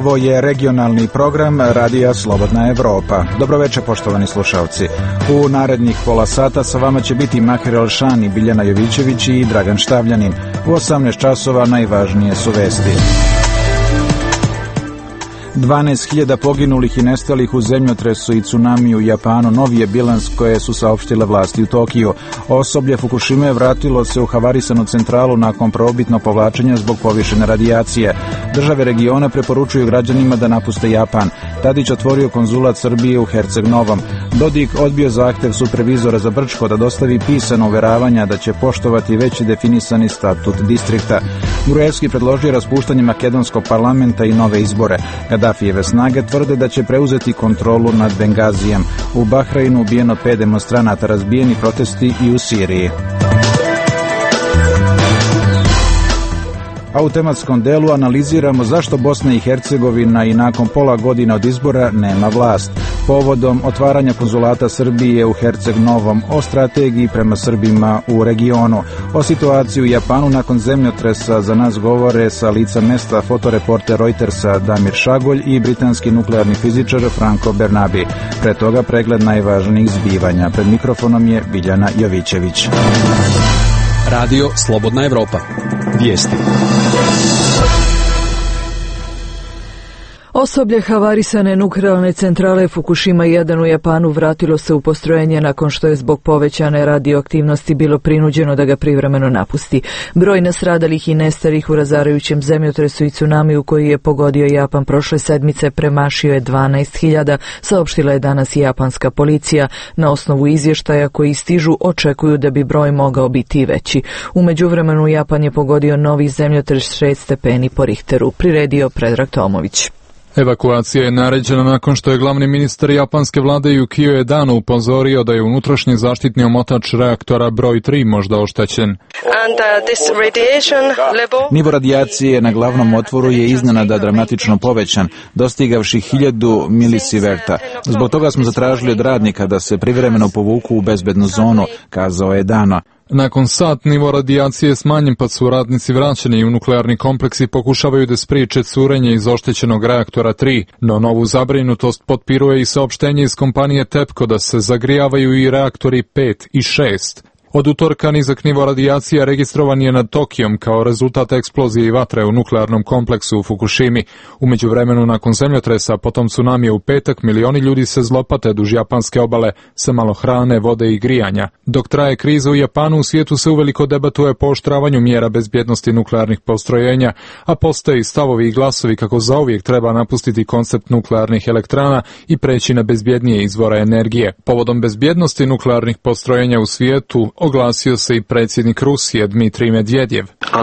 Ovo je regionalni program Radija Slobodna Evropa. Dobroveče, poštovani slušalci. U narednih pola sata sa vama će biti Mahir Elšani, Biljana Jovićević i Dragan Štavljanin. U 18 časova najvažnije su vesti. 12.000 poginulih i nestalih u zemljotresu i tsunami u Japanu novi je bilans koje su saopštile vlasti u Tokiju. Osoblje Fukushime vratilo se u havarisanu centralu nakon probitnog povlačenja zbog povišene radijacije. Države regiona preporučuju građanima da napuste Japan. Tadić otvorio konzulat Srbije u Herceg Novom. Dodik odbio zahtev supervizora za Brčko da dostavi pisano uveravanja da će poštovati već definisani statut distrikta. Gruevski predložio raspuštanje makedonskog parlamenta i nove izbore. Gaddafijeve snage tvrde da će preuzeti kontrolu nad Bengazijem. U Bahreinu ubijeno 5 demonstranata, razbijeni protesti i u Siriji. A u tematskom delu analiziramo zašto Bosna i Hercegovina i nakon pola godina od izbora nema vlast. Povodom otvaranja konzulata Srbije u Herceg Novom, o strategiji prema Srbima u regionu, o situaciji u Japanu nakon zemljotresa za nas govore sa lica mesta fotoreporter Reutersa Damir Šagolj i britanski nuklearni fizičar Franco Bernabi. Pre toga pregled najvažnijih zbivanja. Pred mikrofonom je Biljana Jovićević. Radio Slobodna Evropa. Vijesti. Osoblje havarisane nuklearne centrale Fukushima 1 u Japanu vratilo se u postrojenje nakon što je zbog povećane radioaktivnosti bilo prinuđeno da ga privremeno napusti. Broj nastradalih i nestalih u razarajućem zemljotresu i tsunamiju koji je pogodio Japan prošle sedmice premašio je 12.000, saopštila je danas i japanska policija. Na osnovu izvještaja koji stižu očekuju da bi broj mogao biti veći. U međuvremenu Japan je pogodio novi zemljotres 6 stepeni po Richteru, priredio Predrag Tomović. Evakuacija je naređena nakon što je glavni ministar japanske vlade Yukio Edano upozorio da je unutrašnji zaštitni omotač reaktora broj 3 možda oštećen. Nivo radijacije na glavnom otvoru je iznenada dramatično povećan, dostigavši 1000 milisiverta. Zbog toga smo zatražili od radnika da se privremeno povuku u bezbednu zonu, kazao je Edano. Nakon sat nivo radijacije smanjen pa su radnici vraćeni u nuklearni kompleks i pokušavaju da spriječe curenje iz oštećenog reaktora 3, no novu zabrinutost potpiruje i saopštenje iz kompanije TEPCO da se zagrijavaju i reaktori 5 i 6. Od utorka nizak nivo radijacija registrovan je nad Tokijom kao rezultat eksplozije i vatre u nuklearnom kompleksu u Fukushimi. U međuvremenu nakon zemljotresa, potom tsunamija u petak, milioni ljudi se zlopate duž japanske obale sa malo hrane, vode i grijanja. Dok traje kriza u Japanu, u svijetu se uveliko debatuje po oštravanju mjera bezbjednosti nuklearnih postrojenja, a postoje stavovi i glasovi kako zauvijek treba napustiti koncept nuklearnih elektrana i preći na bezbjednije izvore energije. Povodom bezbjednosti nuklearnih postrojenja u svijetu oglasio se i predsjednik Rusije Dmitrij Medvedjev.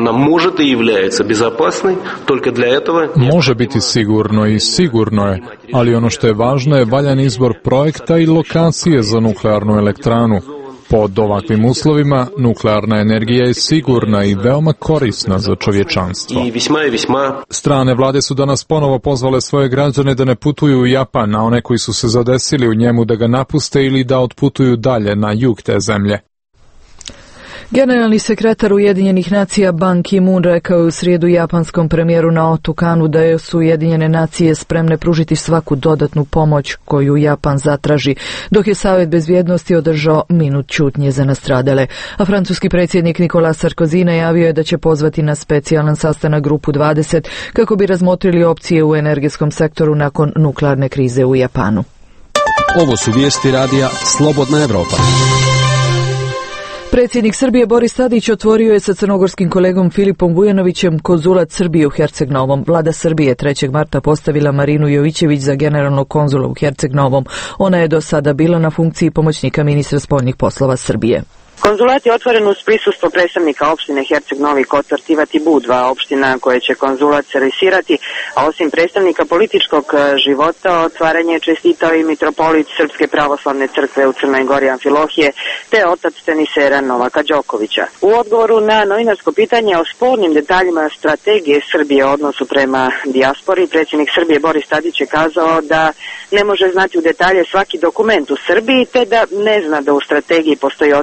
Može biti sigurno i sigurno je, ali ono što je važno je valjan izbor projekta i lokacije za nuklearnu elektranu. Pod ovakvim uslovima nuklearna energija je sigurna i veoma korisna za čovječanstvo. Strane vlade su danas ponovo pozvale svoje građane da ne putuju u Japan, a one koji su se zadesili u njemu da ga napuste ili da otputuju dalje na jug te zemlje. Generalni sekretar Ujedinjenih nacija Ban Ki-moon rekao je u srijedu japanskom premijeru Naoto Kanu da su Ujedinjene nacije spremne pružiti svaku dodatnu pomoć koju Japan zatraži, dok je Savjet bezbjednosti održao minut ćutnje za nastradale. A francuski predsjednik Nicolas Sarkozy najavio je da će pozvati na specijalan sastanak grupu 20 kako bi razmotrili opcije u energetskom sektoru nakon nuklearne krize u Japanu. Ovo su vijesti radija Slobodna Evropa. Predsjednik Srbije Boris Tadić otvorio je sa crnogorskim kolegom Filipom Vujanovićem konzulat Srbije u Herceg Novom. Vlada Srbije 3. marta postavila Marinu Jovićević za generalnog konzula u Herceg Novom. Ona je do sada bila na funkciji pomoćnika ministra spoljnih poslova Srbije. Konzulat je otvoren uz prisustvo predstavnika opštine Herceg Novi Kotor, Tivat i Budva, opština koje će konzulat servisirati, a osim predstavnika političkog života, otvaranje je čestitao i mitropolit Srpske pravoslavne crkve u Crnoj Gori Amfilohije, te otac tenisera Novaka Đokovića. U odgovoru na novinarsko pitanje o spornim detaljima strategije Srbije u odnosu prema dijaspori, predsjednik Srbije Boris Tadić je kazao da ne može znati u detalje svaki dokument u Srbiji, te da ne zna da u strategiji postoji odrednica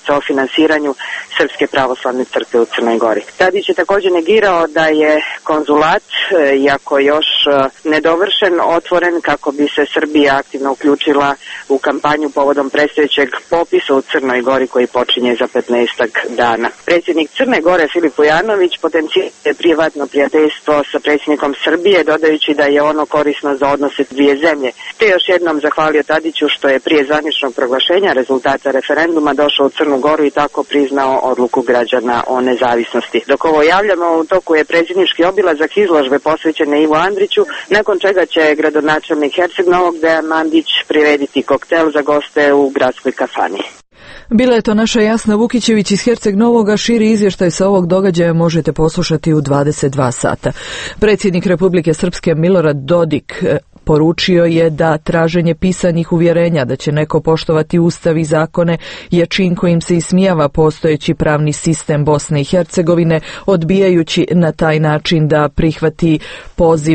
činjenica o finansiranju Srpske pravoslavne crkve u Crnoj Gori. Tadić je također negirao da je konzulat, iako još nedovršen, otvoren kako bi se Srbija aktivno uključila u kampanju povodom predstojećeg popisa u Crnoj Gori koji počinje za 15 dana. Predsjednik Crne Gore Filip Vujanović potencijuje privatno prijateljstvo sa predsjednikom Srbije, dodajući da je ono korisno za odnose dvije zemlje. Te još jednom zahvalio Tadiću što je prije zvaničnog proglašenja rezultata referenduma došao u Crnu Goru i tako priznao odluku građana o nezavisnosti. Dok ovo javljamo, u toku je predsjednički obilazak izložbe posvećene Ivu Andriću, nakon čega će gradonačelnik Herceg Novog Dejan Mandić prirediti koktel za goste u gradskoj kafani. Bila je to naša Jasna Vukićević iz Herceg Novoga. Širi izvještaj sa ovog događaja možete poslušati u 22 sata. Predsjednik Republike Srpske Milorad Dodik poručio je da traženje pisanih uvjerenja da će neko poštovati ustav i zakone je čin kojim se ismijava postojeći pravni sistem Bosne i Hercegovine, odbijajući na taj način da prihvati poziv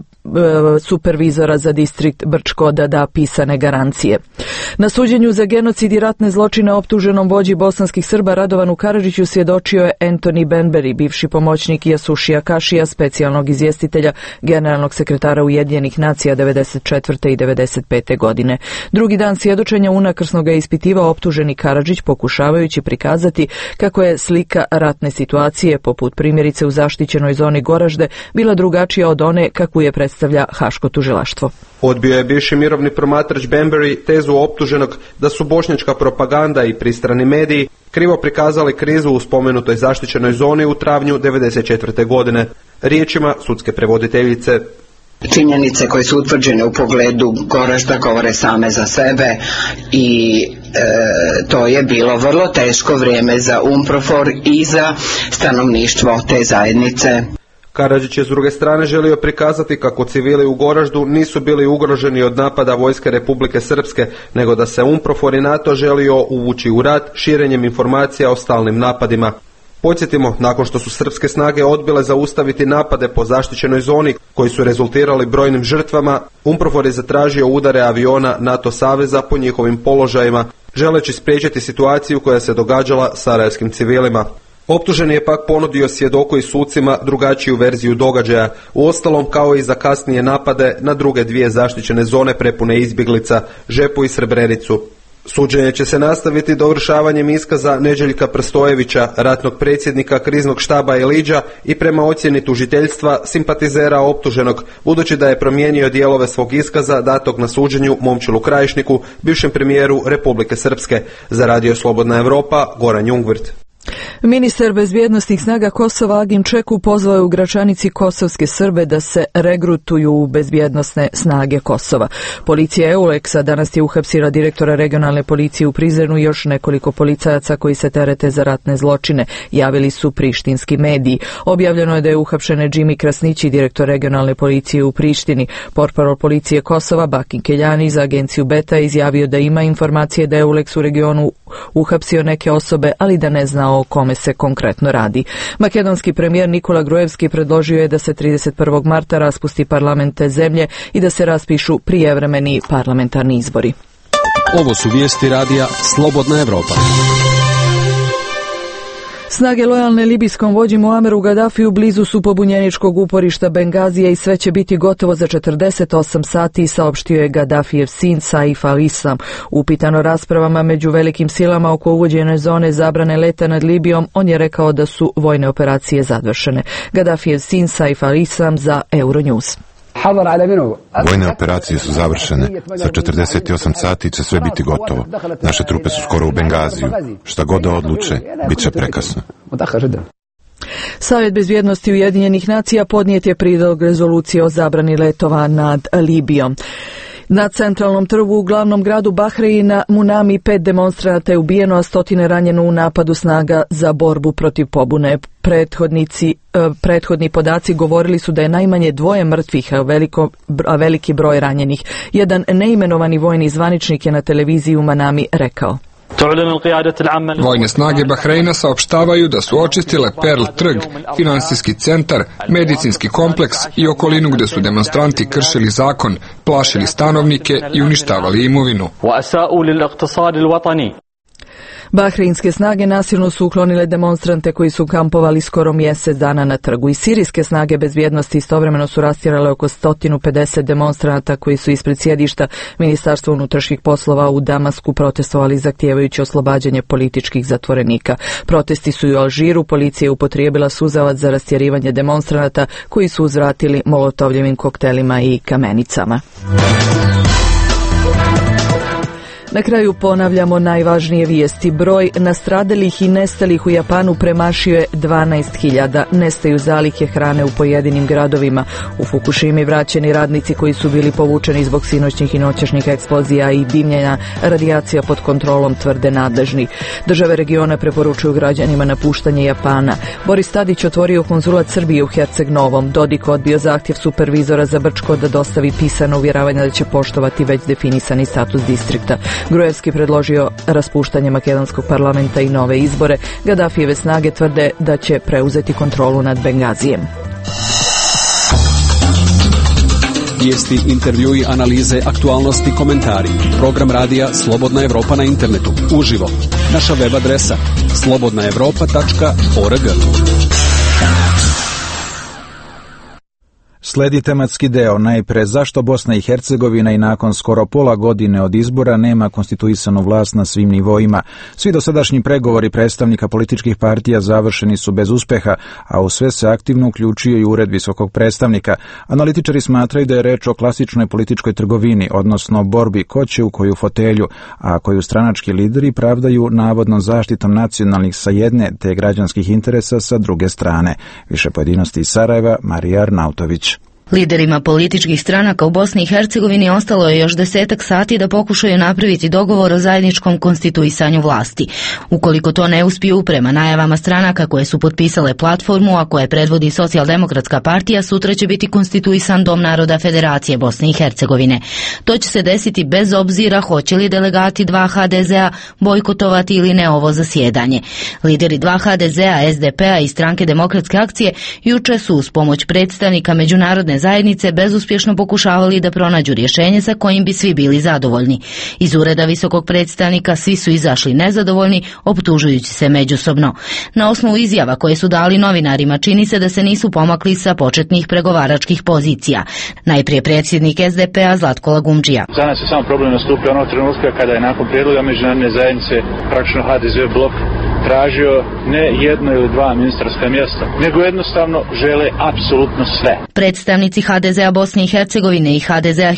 supervizora za distrikt Brčko da da pisane garancije. Na suđenju za genocid i ratne zločine optuženom vođi bosanskih Srba Radovanu Karadžiću svjedočio je Anthony Benberi, bivši pomoćnik Jasušija Kašija, specijalnog izvjestitelja generalnog sekretara Ujedinjenih nacija 94. i 95. godine. Drugi dan svjedočenja unakrsno ga je ispitivao optuženi Karadžić, pokušavajući prikazati kako je slika ratne situacije, poput primjerice u zaštićenoj zoni Goražde, bila drugačija od one kakvu je predstavlja Haško tužilaštvo. Odbio je bivši mirovni promatrač Benberi tezu optuženog da su bošnjačka propaganda i pristrani mediji krivo prikazali krizu u spomenutoj zaštićenoj zoni u travnju 1994. godine. Riječima sudske prevoditeljice: činjenice koje su utvrđene u pogledu Goražda govore same za sebe i to je bilo vrlo teško vrijeme za UNPROFOR i za stanovništvo te zajednice. Karadžić je s druge strane želio prikazati kako civili u Goraždu nisu bili ugroženi od napada vojske Republike Srpske, nego da se UNPROFOR i NATO želio uvući u rat širenjem informacija o stalnim napadima. Podsjetimo, nakon što su srpske snage odbile zaustaviti napade po zaštićenoj zoni koji su rezultirali brojnim žrtvama, UNPROFOR je zatražio udare aviona NATO saveza po njihovim položajima, želeći spriječiti situaciju koja se događala sarajevskim civilima. Optuženi je pak ponudio svjedoku i sucima drugačiju verziju događaja, uostalom kao i za kasnije napade na druge dvije zaštićene zone prepune izbjeglica, Žepu i Srebrenicu. Suđenje će se nastaviti dovršavanjem iskaza Neđeljka Prstojevića, ratnog predsjednika kriznog štaba Eliđa i prema ocjeni tužiteljstva simpatizera optuženog, budući da je promijenio dijelove svog iskaza datog na suđenju Momčilu Krajišniku, bivšem premijeru Republike Srpske. Za Radio Slobodna Evropa, Goran Jungwirth. Ministar bezbjednosnih snaga Kosova Agim Čeku pozvao je u Gračanici kosovske Srbe da se regrutuju u bezbjednosne snage Kosova. Policija EULEX-a danas je uhapsila direktora regionalne policije u Prizrenu i još nekoliko policajaca koji se terete za ratne zločine, javili su prištinski mediji. Objavljeno je da je uhapšen Džimi Krasnići, direktor regionalne policije u Prištini. Portparol policije Kosova Bakin Keljani za agenciju Beta izjavio da ima informacije da je EULEX u regionu uhapsio neke osobe, ali da ne zna o kome se konkretno radi. Makedonski premijer Nikola Gruevski predložio je da se 31. marta raspusti parlament te zemlje i da se raspišu prijevremeni parlamentarni izbori. Ovo su vijesti radija Slobodna Evropa. Snage lojalne libijskom vođi Muameru Gaddafiju blizu su pobunjeničkog uporišta Bengazija i sve će biti gotovo za 48 sati, saopštio je Gaddafijev sin Saif al-Islam. Upitano raspravama među velikim silama oko uvođene zone zabrane leta nad Libijom, on je rekao da su vojne operacije završene. Gaddafijev sin Saif al-Islam za Euronews. Vojne operacije su završene. Za 48 sati će sve biti gotovo. Naše trupe su skoro u Bengaziju. Šta god da odluče, bit će prekasno. Savjet bezbjednosti Ujedinjenih nacija podnijet je prijedlog rezolucije o zabrani letova nad Libijom. Na centralnom trgu u glavnom gradu Bahreina Munami 5 demonstranata je ubijeno, a stotine ranjeno u napadu snaga za borbu protiv pobune. Prethodni podaci govorili su da je najmanje 2 mrtvih, a veliki broj ranjenih. Jedan neimenovani vojni zvaničnik je na televiziji u Manami rekao: Vojne snage Bahreina saopštavaju da su očistile Pearl trg, finansijski centar, medicinski kompleks i okolinu gdje su demonstranti kršili zakon, plašili stanovnike i uništavali imovinu. Bahreinske snage nasilno su uklonile demonstrante koji su kampovali skoro mjesec dana na trgu i sirijske snage bezbjednosti istovremeno su rastjerale oko 150 demonstranata koji su ispred sjedišta Ministarstva unutrašnjih poslova u Damasku protestovali zahtijevajući oslobađanje političkih zatvorenika. Protesti su i u Alžiru, policija je upotrijebila suzavac za rastjerivanje demonstranata koji su uzvratili molotovljevim koktelima i kamenicama. Na kraju ponavljamo najvažnije vijesti. Broj nastradalih i nestalih u Japanu premašio je 12.000. Nestaju zalihe hrane u pojedinim gradovima. U Fukushimi vraćeni radnici koji su bili povučeni zbog sinoćnih i noćašnjih eksplozija i dimljenja, radijacija pod kontrolom, tvrde nadležni. Države regiona preporučuju građanima napuštanje Japana. Boris Tadić otvorio konzulat Srbije u Herceg Novom. Dodik odbio zahtjev supervizora za Brčko da dostavi pisano uvjeravanje da će poštovati već definisani status distrikta. Gruevski predložio raspuštanje makedonskog parlamenta i nove izbore. Gadafijeve snage tvrde da će preuzeti kontrolu nad Bengazijem. Vijesti, intervjui, analize, aktualnosti, komentari. Program radija Slobodna Evropa na internetu. Uživo. Naša web adresa slobodnaevropa.org. Sledi tematski deo, najpre zašto Bosna i Hercegovina i nakon skoro pola godine od izbora nema konstituisanu vlast na svim nivoima. Svi dosadašnji pregovori predstavnika političkih partija završeni su bez uspeha, a u sve se aktivno uključio i ured visokog predstavnika. Analitičari smatraju da je reč o klasičnoj političkoj trgovini, odnosno borbi ko će u koju fotelju, a koju stranački lideri pravdaju navodnom zaštitom nacionalnih sa jedne te građanskih interesa sa druge strane. Više pojedinosti iz Sarajeva, Marija Arnautović. Liderima političkih stranaka u Bosni i Hercegovini ostalo je još 10 sati da pokušaju napraviti dogovor o zajedničkom konstituisanju vlasti. Ukoliko to ne uspiju, prema najavama stranaka koje su potpisale platformu, a koje predvodi Socijaldemokratska partija, sutra će biti konstituisan Dom naroda Federacije Bosne i Hercegovine. To će se desiti bez obzira hoće li delegati 2 HDZ-a bojkotovati ili ne ovo zasjedanje. Lideri 2 HDZ-a, SDP-a i Stranke demokratske akcije juče su uz pomoć predstavnika međunarodne zajednice bezuspješno pokušavali da pronađu rješenje sa kojim bi svi bili zadovoljni. Iz ureda visokog predstavnika svi su izašli nezadovoljni, optužujući se međusobno. Na osnovu izjava koje su dali novinarima čini se da se nisu pomakli sa početnih pregovaračkih pozicija. Najprije predsjednik SDP-a Zlatko Lagumdžija. Za nas je samo problem nastupio onog trenutka kada je nakon prijedloga međunarodne zajednice praktično HDZ blok tražio ne jedno ili 2 ministarska mjesta, nego jednostavno žele apsolutno sve. Predstavnici HDZ-a Bosne i Hercegovine i HDZ-a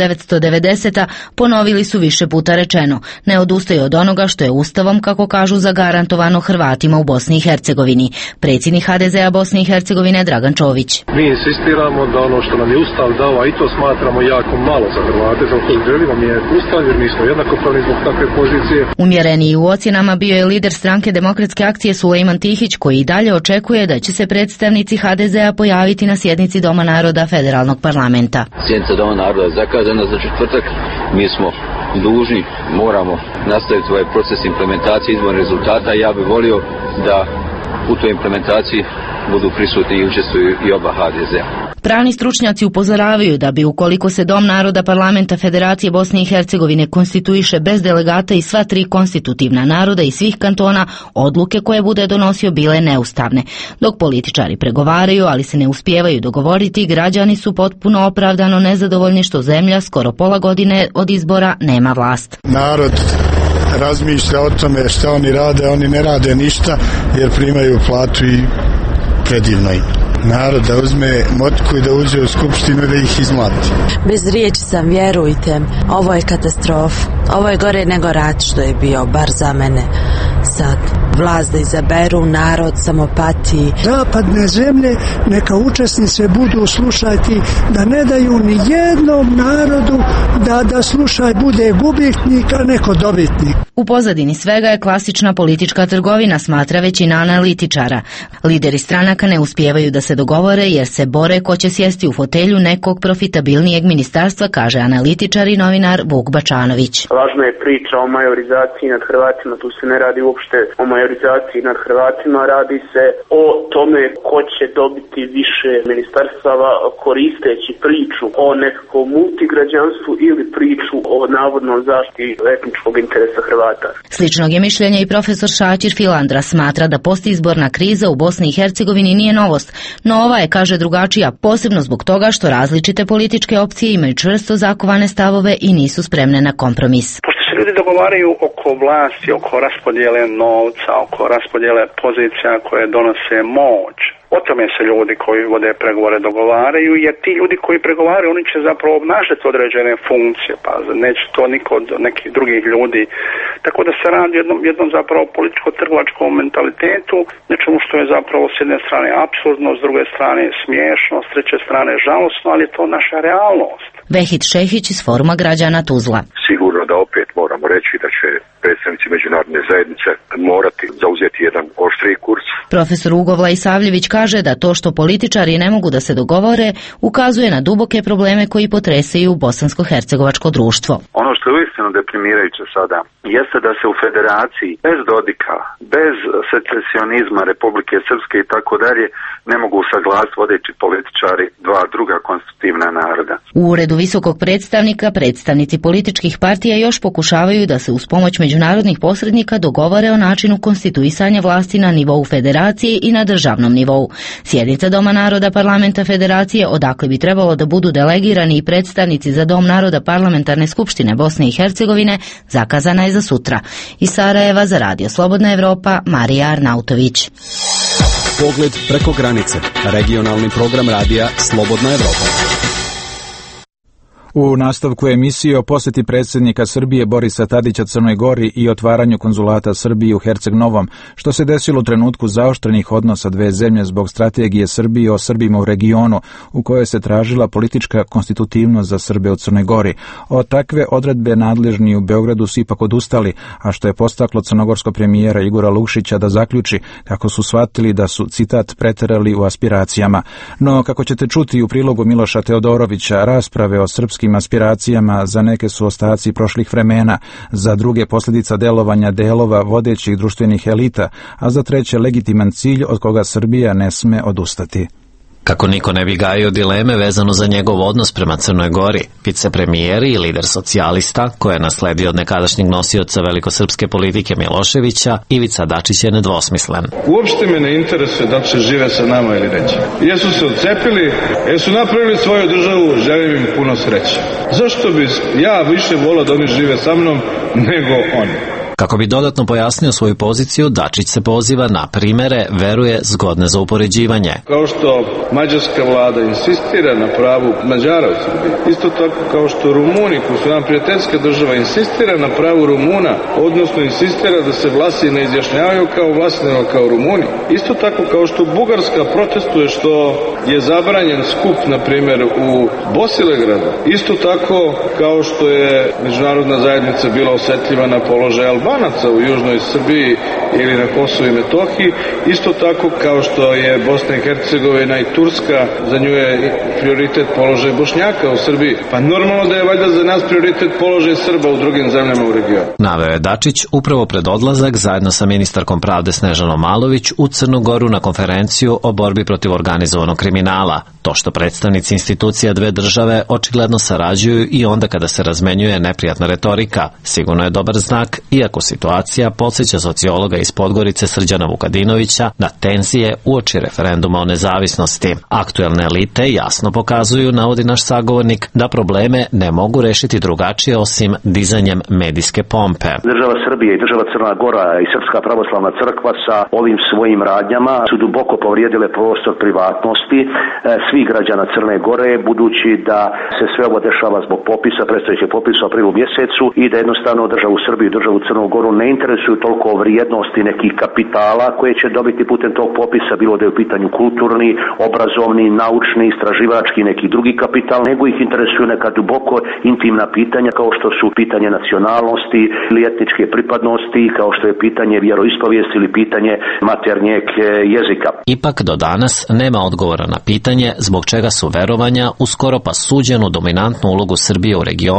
1990. ponovili su više puta rečeno, ne odustaju od onoga što je Ustavom, kako kažu, zagarantovano Hrvatima u Bosni i Hercegovini. Predsjednik HDZ-a Bosne i Hercegovine Dragan Čović. Mi insistiramo da ono što nam je Ustav dao, a i to smatramo jako malo za Hrvate, zato želimo mijenjati Ustav jer mi smo jednakopravni zbog takve pozicije. Umjereniji u ocjenama bio je lider Stranke demokratske akcije Sulejman Tihić, koji i dalje očekuje da će se predstavnici HDZ-a pojaviti na sjednici Doma naroda Federalnog parlamenta. Sjednica Doma naroda je zakazana za četvrtak. Mi smo dužni, moramo nastaviti ovaj proces implementacije izbornih rezultata. Ja bih volio da u toj implementaciji budu prisutni i učestvuju i oba HDZ-a. Pravni stručnjaci upozoravaju da bi, ukoliko se Dom naroda Parlamenta Federacije Bosne i Hercegovine konstituiše bez delegata i sva 3 konstitutivna naroda i svih kantona, odluke koje bude donosio bile neustavne. Dok političari pregovaraju, ali se ne uspijevaju dogovoriti, građani su potpuno opravdano nezadovoljni što zemlja skoro pola godine od izbora nema vlast. Narod razmišlja o tome što oni rade, oni ne rade ništa jer primaju platu i predivno im. Narod da uzme motku i da uđe u skupštinu i da ih izmlati. Bez riječi sam, vjerujte, ovo je katastrofa. Ovo je gore nego rat što je bio, bar za mene. Sad vlast da izaberu, narod samo pati. Zapadne zemlje neka učesnice budu slušati, da ne daju ni jednom narodu da slušaj bude gubitnik, a neko dobitnik. U pozadini svega je klasična politička trgovina, smatra većina analitičara. Lideri stranaka ne uspijevaju da se dogovore jer se bore ko će sjesti u fotelju nekog profitabilnijeg ministarstva, kaže analitičar i novinar Vuk Bačanović. Važna je priča o majorizaciji nad Hrvatima, tu se ne radi uopšte o majorizaciji majorizaciji nad Hrvatima, radi se o tome ko će dobiti više ministarstava koristeći priču o nekakvom multigrađanstvu ili priču o navodnom zaštiti etničkog interesa Hrvata. Sličnog je mišljenja i profesor Šaćir Filandra. Smatra da postizborna kriza u Bosni i Hercegovini nije novost, no ova je, kaže, drugačija, posebno zbog toga što različite političke opcije imaju čvrsto zakovane stavove i nisu spremne na kompromis. Ljudi dogovaraju oko vlasti, oko raspodjele novca, oko raspodjele pozicija koje donose moć. O tome se ljudi koji vode pregovore dogovaraju, jer ti ljudi koji pregovaraju, oni će zapravo obnašati određene funkcije, pa neće to niko od nekih drugih ljudi. Tako da se radi jednom zapravo političko-trgovačkom mentalitetu, nečemu što je zapravo s jedne strane apsurdno, s druge strane smiješno, s treće strane žalosno, ali je to naša realnost. Vehid Šehić iz Foruma građana Tuzla. Sigurno da opet moramo reći da će predstavnici međunarodne zajednice morati zauzeti jedan oštriji kurs. Profesor Ugo Vlajsavljević kaže da to što političari ne mogu da se dogovore ukazuje na duboke probleme koji potresaju bosansko-hercegovačko društvo. Ono što je uistinu deprimirajuće sada jeste da se u federaciji bez Dodika, bez secesionizma Republike Srpske i tako dalje ne mogu usaglasiti vodeći političari dva druga konstitutivna naroda. U uredu visokog predstavnika predstavnici političkih partija još pokušavaju da se uz pomoć međunarodnih posrednika dogovore o načinu konstituisanja vlasti na nivou federacije i na državnom nivou. Sjednica Doma naroda Parlamenta Federacije, odakle bi trebalo da budu delegirani i predstavnici za Dom naroda Parlamentarne skupštine Bosne i Hercegovine, zakazana je za sutra. Iz Sarajeva za Radio Slobodna Evropa, Marija Arnautović. Pogled preko granice. Regionalni program radija Slobodna Evropa. U nastavku emisije o posjeti predsjednika Srbije Borisa Tadića Crnoj Gori i otvaranju konzulata Srbije u Herceg Novom, što se desilo u trenutku zaoštrenih odnosa dve zemlje zbog strategije Srbije o Srbima u regionu, u kojoj se tražila politička konstitutivnost za Srbe u Crnoj Gori. Od takve odredbe nadležni u Beogradu su ipak odustali, a što je postaklo crnogorskog premijera Igora Lukšića da zaključi kako su shvatili da su, citat, preterali u aspiracijama. No, kako ćete čuti u prilogu Miloša Teodorovića, rasprave o srpskim aspiracijama za neke su ostaci prošlih vremena, za druge posljedica delovanja delova vodećih društvenih elita, a za treće legitiman cilj od koga Srbija ne sme odustati. Kako niko ne bi gajio dileme vezano za njegov odnos prema Crnoj Gori, vicepremijer i lider socijalista, koji je nasledio od nekadašnjeg nosioca velikosrpske politike Miloševića, Ivica Dačić je nedvosmislen. Uopšte me ne interesuje da li će žive sa nama ili neće. Jesu se odcepili, jesu napravili svoju državu, želim im puno sreće. Zašto bi ja više volao da oni žive sa mnom nego oni? Kako bi dodatno pojasnio svoju poziciju, Dačić se poziva na primere, veruje, zgodne za upoređivanje. Kao što mađarska vlada insistira na pravu Mađara u Srbiji, isto tako kao što Rumuni, koji su nam prijateljska država, insistira na pravu Rumuna, odnosno insistira da se Vlasi ne izjašnjavaju kao Vlasi, nego kao Rumuni. Isto tako kao što Bugarska protestuje što je zabranjen skup, na primjer, u Bosilegradu. Isto tako kao što je međunarodna zajednica bila osjetljiva na položaj Albanaca u južnoj Srbiji ili na Kosovu i Metohiji, isto tako kao što je Bosna i Hercegovina i Turska, za nju je prioritet položaj Bošnjaka u Srbiji. Pa normalno da je valjda za nas prioritet položaj Srba u drugim zemljama u regionu. Naveo je Dačić upravo pred odlazak zajedno sa ministarkom pravde Snežanom Malović u Crnu Goru na konferenciju o borbi protiv organizovanog kriminala. To što predstavnici institucija dve države očigledno sarađuju i onda kada se razmenjuje neprijatna retorika, sigurno je dobar znak, iako situacija podsjeća sociologa iz Podgorice Srđana Vukadinovića na tenzije uoči referenduma o nezavisnosti. Aktuelne elite jasno pokazuju, navodi naš sagovornik, da probleme ne mogu rešiti drugačije osim dizanjem medijske pompe. Država Srbije i država Crna Gora i Srpska pravoslavna crkva sa ovim svojim radnjama su duboko povrijedile prostor privatnosti svih građana Crne Gore, budući da se sve ovo dešava zbog popisa, predstojećeg popisa u aprilu mjesecu i da jednostavno državu Srbiju i državu Crnu Goru ne interesuju toliko vrijednosti nekih kapitala koje će dobiti putem tog popisa, bilo da je u pitanju kulturni, obrazovni, naučni, istraživački, neki drugi kapital, nego ih interesuju neka duboko intimna pitanja kao što su pitanje nacionalnosti ili etničke pripadnosti, kao što je pitanje vjeroispovijesti ili pitanje maternjeg jezika. Ipak do danas nema odgovora na pitanje zbog čega su verovanja u skoro pa suđenu dominantnu ulogu Srbije u regionu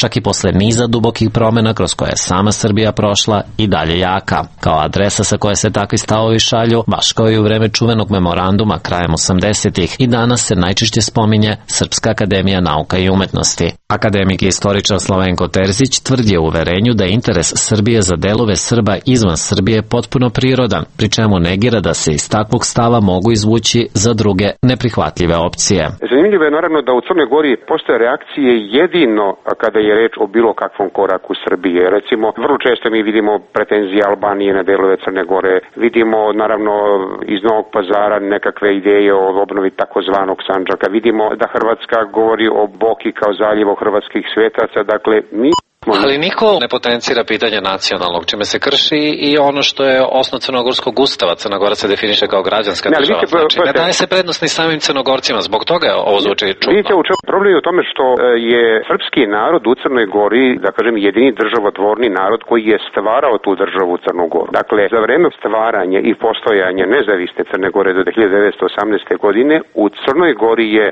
čak i posle niza dubokih promjena kroz koje je sama Srbija prošla i dalje jaka. Kao adresa sa koje se takvi stavovi šalju, baš kao i u vreme čuvenog memoranduma krajem 80-ih, i danas se najčešće spominje Srpska akademija nauka i umetnosti. Akademik i istoričar Slavenko Terzić tvrdi u uverenju da je interes Srbije za delove Srba izvan Srbije potpuno prirodan, pri čemu negira da se iz takvog stava mogu izvući za druge neprihvatljive opcije. Zanimljivo je naravno da u Crnoj Gori postoje reakcije jedino kada je reč o bilo kakvom koraku Srbije. Recimo, vrlo često mi vidimo pretenzije Albanije na delove Crne Gore, vidimo naravno iz Novog Pazara nekakve ideje o obnovi takozvanog Sandžaka, vidimo da Hrvatska govori o Boki kao zaljevo hrvatskih svetaca, dakle mi... Ali niko ne potencira pitanje nacionalnog, čime se krši i ono što je osnov crnogorskog ustava. Crna Gora se definiše kao građanska država. Znači, ne daje se prednost ni samim Crnogorcima, zbog toga je ovo zvuči čudno. Vidite, problem je u tome što je srpski narod u Crnoj Gori, da kažem, jedini državotvorni narod koji je stvarao tu državu Crnu Goru. Dakle, za vreme stvaranja i postojanja nezavisne Crne Gore do 1918. godine, u Crnoj Gori je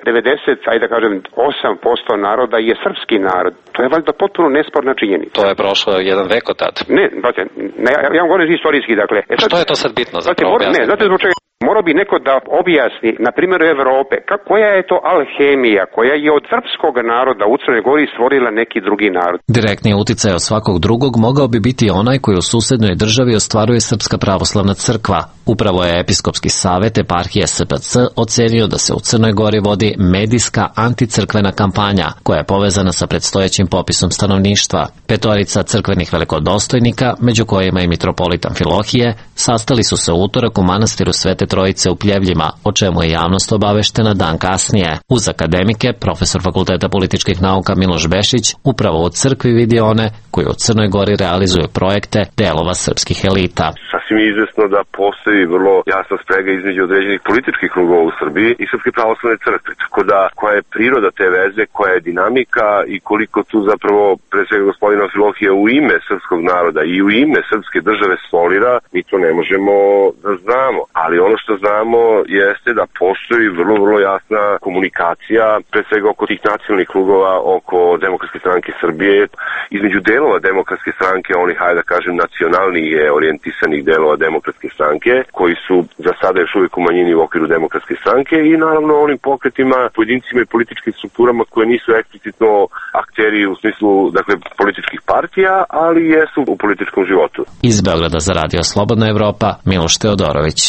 8% naroda je srpski narod. To je valjda potpuno nesporna činjenica. To je prošlo jedan vek od tada. Ja vam govorim istorijski, dakle. Što je to sad bitno zapravo objasniti? Znate zbog čega? Morao bi neko da objasni, na primjeru Evrope, koja je to alhemija koja je od srpskog naroda u Crnoj Gori stvorila neki drugi narod. Direktni uticaj od svakog drugog mogao bi biti onaj koji u susednoj državi ostvaruje Srpska pravoslavna crkva. Upravo je Episkopski savet eparhije SPC ocenio da se u Crnoj Gori vodi medijska anticrkvena kampanja koja je povezana sa predstojećim popisom stanovništva. Petorica crkvenih velikodostojnika, među kojima i mitropolita Amfilohije, sastali su se u utorak u manastiru Svete Trojice u Pljevljima, o čemu je javnost obaveštena dan kasnije. Uz akademike, profesor Fakulteta političkih nauka Miloš Bešić upravo u crkvi vidi one koji u Crnoj Gori realizuju projekte delova srpskih elita. Sasvim je izvesno da postoji vrlo jasna sprega između određenih političkih krugova u Srbiji i Srpske pravoslavne crkve. Tako da, koja je priroda te veze, koja je dinamika i koliko tu zapravo, pre svega gospodina Amfilohija, u ime srpskog naroda i u ime srpske države solira, mi to ne možemo da znamo. Ali ono što znamo jeste da postoji vrlo jasna komunikacija, pre svega oko tih nacionalnih krugova, oko Demokratske stranke Srbije, između delova Demokratske stranke, onih, hajde da kažem, nacionalnije orijentisanih delova Demokratske stranke, koji su za sada još uvijek u manjini u okviru Demokratske stranke, i naravno onim pokretima, pojedincima i političkim strukturama koje nisu eksplicitno akteri u smislu, dakle, političkih partija, ali jesu u političkom životu. Iz Beograda za Radio Slobodna Evropa, Miloš Teodorović.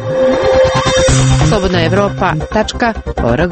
slobodnaevropa.org.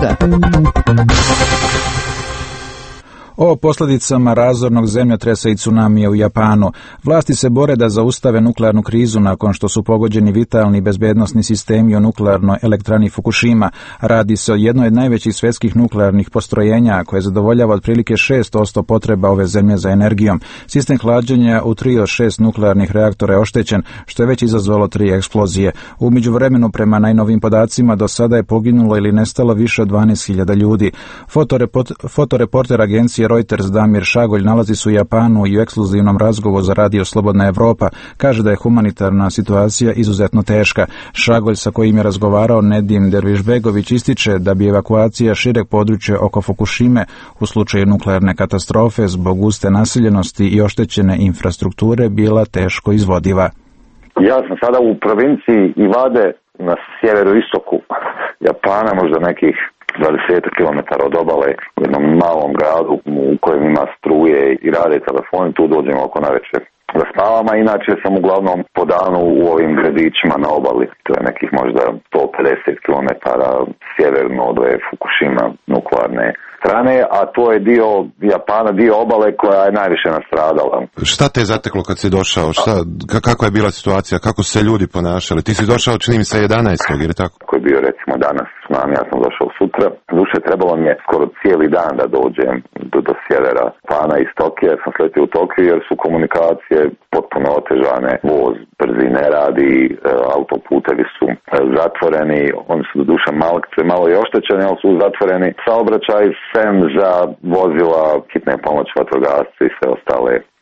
O posljedicama razornog zemljotresa i tsunamija u Japanu. Vlasti se bore da zaustave nuklearnu krizu nakon što su pogođeni vitalni bezbednosni sistemi o nuklearnoj elektrani Fukushima. Radi se o jednoj od najvećih svjetskih nuklearnih postrojenja koje zadovoljava otprilike 6% potreba ove zemlje za energijom. Sistem hlađenja u 3 od 6 nuklearnih reaktora je oštećen, što je već izazvalo 3 eksplozije. U međuvremenu, prema najnovim podacima, do sada je poginulo ili nestalo više od 12.000 ljudi. Fotoreporter agencije Reuters Damir Šagolj nalazi se u Japanu i u ekskluzivnom razgovoru za Radio Slobodna Evropa kaže da je humanitarna situacija izuzetno teška. Šagolj, sa kojim je razgovarao Nedim Dervišbegović, ističe da bi evakuacija šireg područja oko Fukushime u slučaju nuklearne katastrofe zbog guste naseljenosti i oštećene infrastrukture bila teško izvodiva. Ja sam sada u provinciji Iwade na sjeveroistoku Japana, možda nekih 20 km od obale, u jednom malom gradu u kojem ima struje i rade telefoni. Tu dođemo oko navečer da spavam, a inače sam uglavnom po danu u ovim gradićima na obali. To je nekih možda 150 km sjeverno od Fukushima nuklearne strane, a to je dio Japana, dio obale koja je najviše nastradala. Šta te je zateklo kad si došao? Kako je bila situacija? Kako su se ljudi ponašali? Ti si došao, čini mi se, 11. ili tako? Koji je bio recimo danas s nami, ja sam došao sutra. Duše, trebalo mi je skoro cijeli dan da dođem do sjevera Japana iz Tokija. Sam sletio u Tokiju jer su komunikacije potpuno otežane. Voz brzi ne radi, autoputevi su zatvoreni, oni su do duše malo i oštećeni, ali su zatvoreni. Saobraćaj sem za vozila hitne pomoći, vatrogasci i sve ostale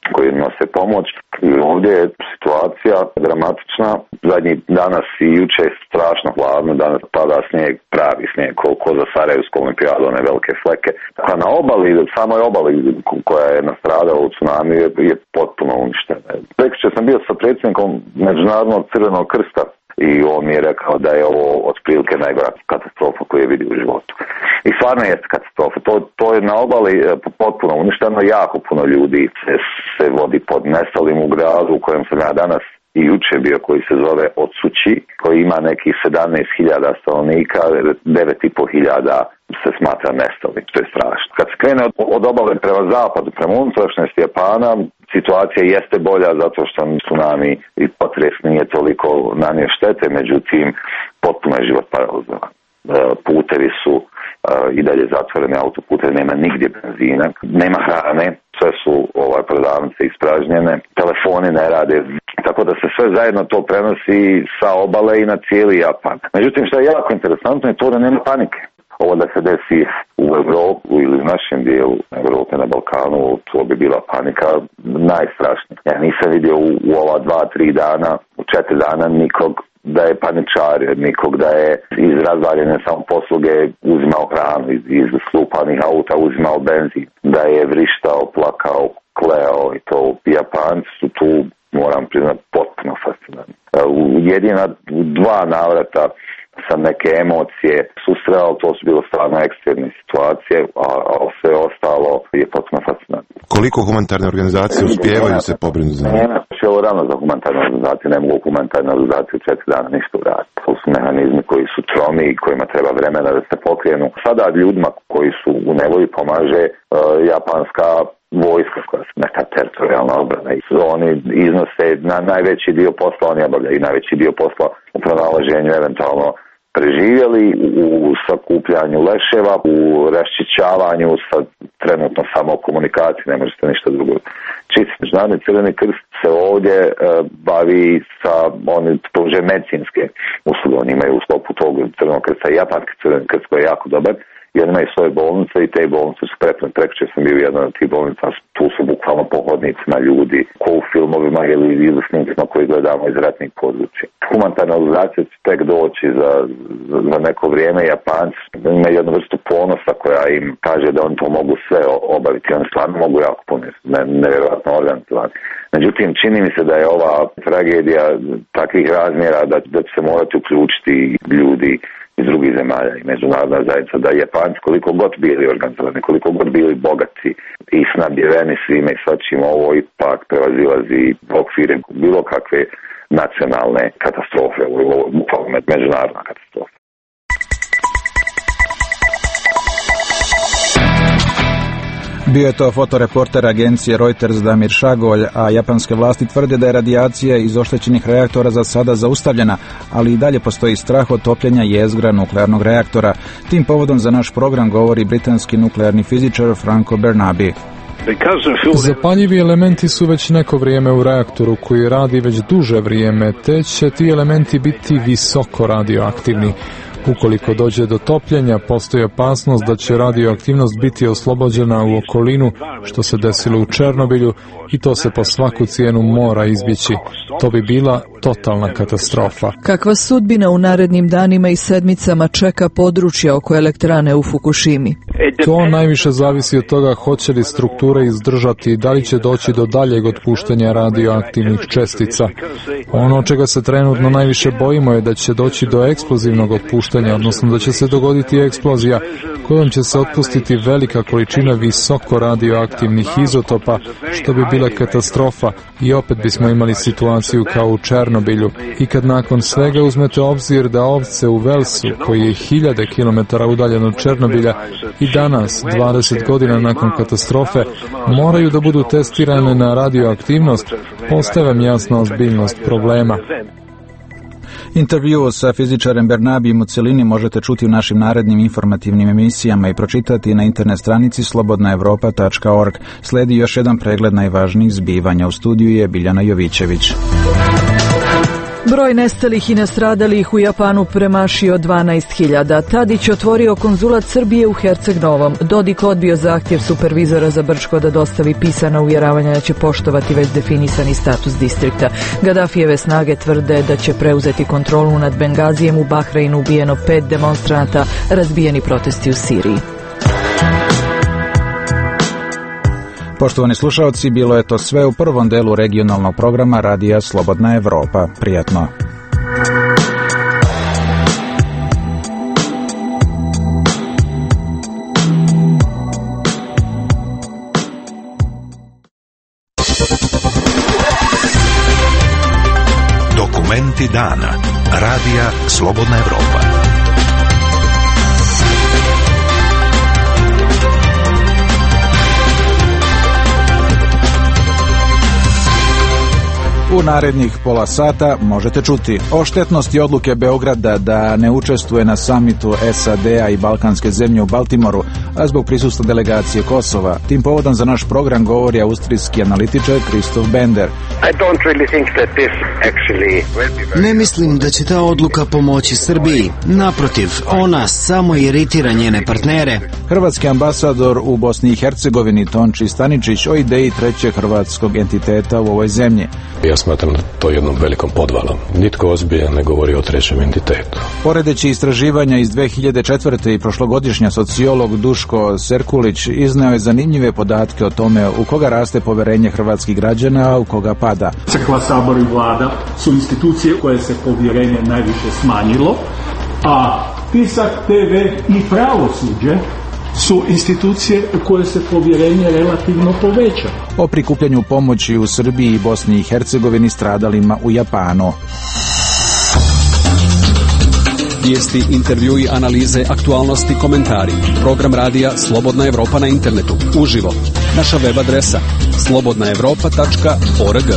koji nose pomoć. I ovdje je situacija dramatična. Zadnjih danas i juče je strašno hladno, danas pada snijeg, pravi snijeg, ko za Sarajevsku olimpijadu, one velike fleke. A na obali, samoj obali koja je nastradala u tsunami je potpuno uništena. Prekjučer sam bio sa predsjednikom Međunarodnog Crvenog krsta i on mi je rekao da je ovo otprilike najgora katastrofa koju je vidio u životu. I stvarno jeste katastrofa. To je na obali potpuno uništeno. Jako puno ljudi se vodi pod nestalim u gradu u kojem sam ja danas i juče bio, koji se zove Otsući, koji ima nekih 17.000 stanovnika, 9.500 se smatra nestalim. To je strašno. Kad se krene od obale prema zapadu, prema unutrašnjosti Japana, situacija jeste bolja zato što tsunami i potres nije toliko nanio štete, međutim potpuno je život paralizovan. Putevi su i dalje zatvorene, autoputevi, nema nigdje benzina, nema hrane, sve su prodavnice ispražnjene, telefoni ne rade, tako da se sve zajedno to prenosi sa obale i na cijeli Japan. Međutim, što je jako interesantno je to da nema panike. Ovo da se desi u Europu ili u našem dijelu Europe, na Balkanu, to bi bila panika najstrašnija. Ja nisam vidio u ova 2-3 dana, u 4 dana nikog da je paničario, nikog da je iz razvaljene samoposluge uzimao hranu, iz slupanih auta uzimao benzin, da je vrištao, plakao, kleo i to. Japanci su tu, moram priznati, potpuno fascinantni. Jedina 2 navrata sam neke emocije susreo, to su bilo stvarno ekstremne situacije, a sve ostalo je potpuno fascinantno. Koliko humanitarne organizacije uspijevaju se pobrinuti za njih? Znači, ovo rano za humanitarne organizacije, ne mogu humanitarne organizacije u 4 dana ništa uraditi. To su mehanizmi koji su tromi i kojima treba vremena da se pokrenu. Sada ljudima koji su u nevolji pomaže japanska vojska, koja je neka teritorijalna obrana. Oni iznose na najveći dio posla, oni obavljaju najveći dio posla u pronalaženju eventualno preživjeli, u sakupljanju leševa, u raščišćavanju, trenutno samo komunikaciji, ne možete ništa drugo. Čisti Međunarodni Crveni krst se ovdje bavi sa, oni pruže medicinske usluge, oni imaju u sklopu tog Crvenog krsta i Japanski Crveni krst koji je jako dobar, i oni imaju svoje bolnice i te bolnice su prepune. Prekjučer sam bio u jednoj od tih bolnica, tu su bukvalno po hodnicima ljudi, ko u filmovima ili izlasnicima koji gledamo iz ratnih područja. Humanitarna organizacija će tek doći za neko vrijeme. Japanci imaju jednu vrstu ponosa koja im kaže da oni to mogu sve obaviti. Oni stvarno mogu jako puno, nevjerojatno organizovani. Međutim, čini mi se da je ova tragedija takvih razmjera da će se morati uključiti ljudi iz drugih zemalja i međunarodna zajednica, da Japanci koliko god bili organizovani, koliko god bili bogati i snabdjeveni svime i svačim, ovo ipak prevazilazi okvire bilo kakve nacionalne katastrofe, ovo je bukvalno međunarodna katastrofa. Bio je to fotoreporter agencije Reuters Damir Šagolj, a japanske vlasti tvrde da je radijacija iz oštećenih reaktora za sada zaustavljena, ali i dalje postoji strah od topljenja jezgra nuklearnog reaktora. Tim povodom za naš program govori britanski nuklearni fizičar Franco Bernabi. Zapaljivi elementi su već neko vrijeme u reaktoru koji radi već duže vrijeme, te će ti elementi biti visoko radioaktivni. Ukoliko dođe do topljenja, postoji opasnost da će radioaktivnost biti oslobođena u okolinu, što se desilo u Černobilju, i to se po svaku cijenu mora izbjeći. To bi bila totalna katastrofa. Kakva sudbina u narednim danima i sedmicama čeka područja oko elektrane u Fukushimi? To najviše zavisi od toga hoće li strukture izdržati i da li će doći do daljeg otpuštanja radioaktivnih čestica. Ono čega se trenutno najviše bojimo je da će doći do eksplozivnog otpuštanja, odnosno da će se dogoditi eksplozija kojom će se otpustiti velika količina visoko radioaktivnih izotopa, što bi bila katastrofa i opet bismo imali situaciju kao u Černobilju. I kad nakon svega uzmete obzir da ovce u Velsu, koji je 1000 kilometara udaljen od Černobilja, i danas, 20 godina nakon katastrofe, moraju da budu testirane na radioaktivnost, postaje vam jasna ozbiljnost problema. Intervju sa fizičarem Bernabijem u cjelini možete čuti u našim narednim informativnim emisijama i pročitati na internet stranici slobodnaevropa.org. Slijedi još jedan pregled najvažnijih zbivanja. U studiju je Biljana Jovićević. Broj nestalih i nastradalih u Japanu premašio 12.000. Tadić otvorio konzulat Srbije u Herceg Novom. Dodik odbio zahtjev supervizora za Brčko da dostavi pisana uvjeravanja da će poštovati već definisani status distrikta. Gadafijeve snage tvrde da će preuzeti kontrolu nad Bengazijem. U Bahreinu ubijeno 5 demonstranata, razbijeni protesti u Siriji. Poštovani slušalci, bilo je to sve u prvom delu regionalnog programa Radija Slobodna Evropa. Prijatno. Dokumenti dana. Radija Slobodna Evropa. U narednih pola sata možete čuti o štetnosti odluke Beograda da ne učestvuje na samitu SAD-a i balkanske zemlje u Baltimoru, a zbog prisustva delegacije Kosova. Tim povodom za naš program govori austrijski analitičar Christoph Bender. Ne mislim da će ta odluka pomoći Srbiji. Naprotiv, ona samo iritira njene partnere. Hrvatski ambasador u Bosni i Hercegovini Tonči Staničić o ideji trećeg hrvatskog entiteta u ovoj zemlji. Ja smatram to jednom velikom podvalom. Nitko ozbiljan ne govori o trećem entitetu. Poredeći istraživanja iz 2004. i prošlogodišnja sociolog Duško Serkulić izneo je zanimljive podatke o tome u koga raste poverenje hrvatskih građana, a u koga pada. Crkva, Sabor i Vlada su institucije koje se povjerenje najviše smanjilo, a Tisak, TV i pravosuđe su institucije u koje se povjerenje relativno poveća. O prikupljanju pomoći u Srbiji i Bosni i Hercegovini stradalima u Japanu. Vijesti, intervjui, analize, aktualnosti, komentari. Program radija Slobodna Evropa na internetu. Uživo. Naša web adresa slobodnaevropa.org.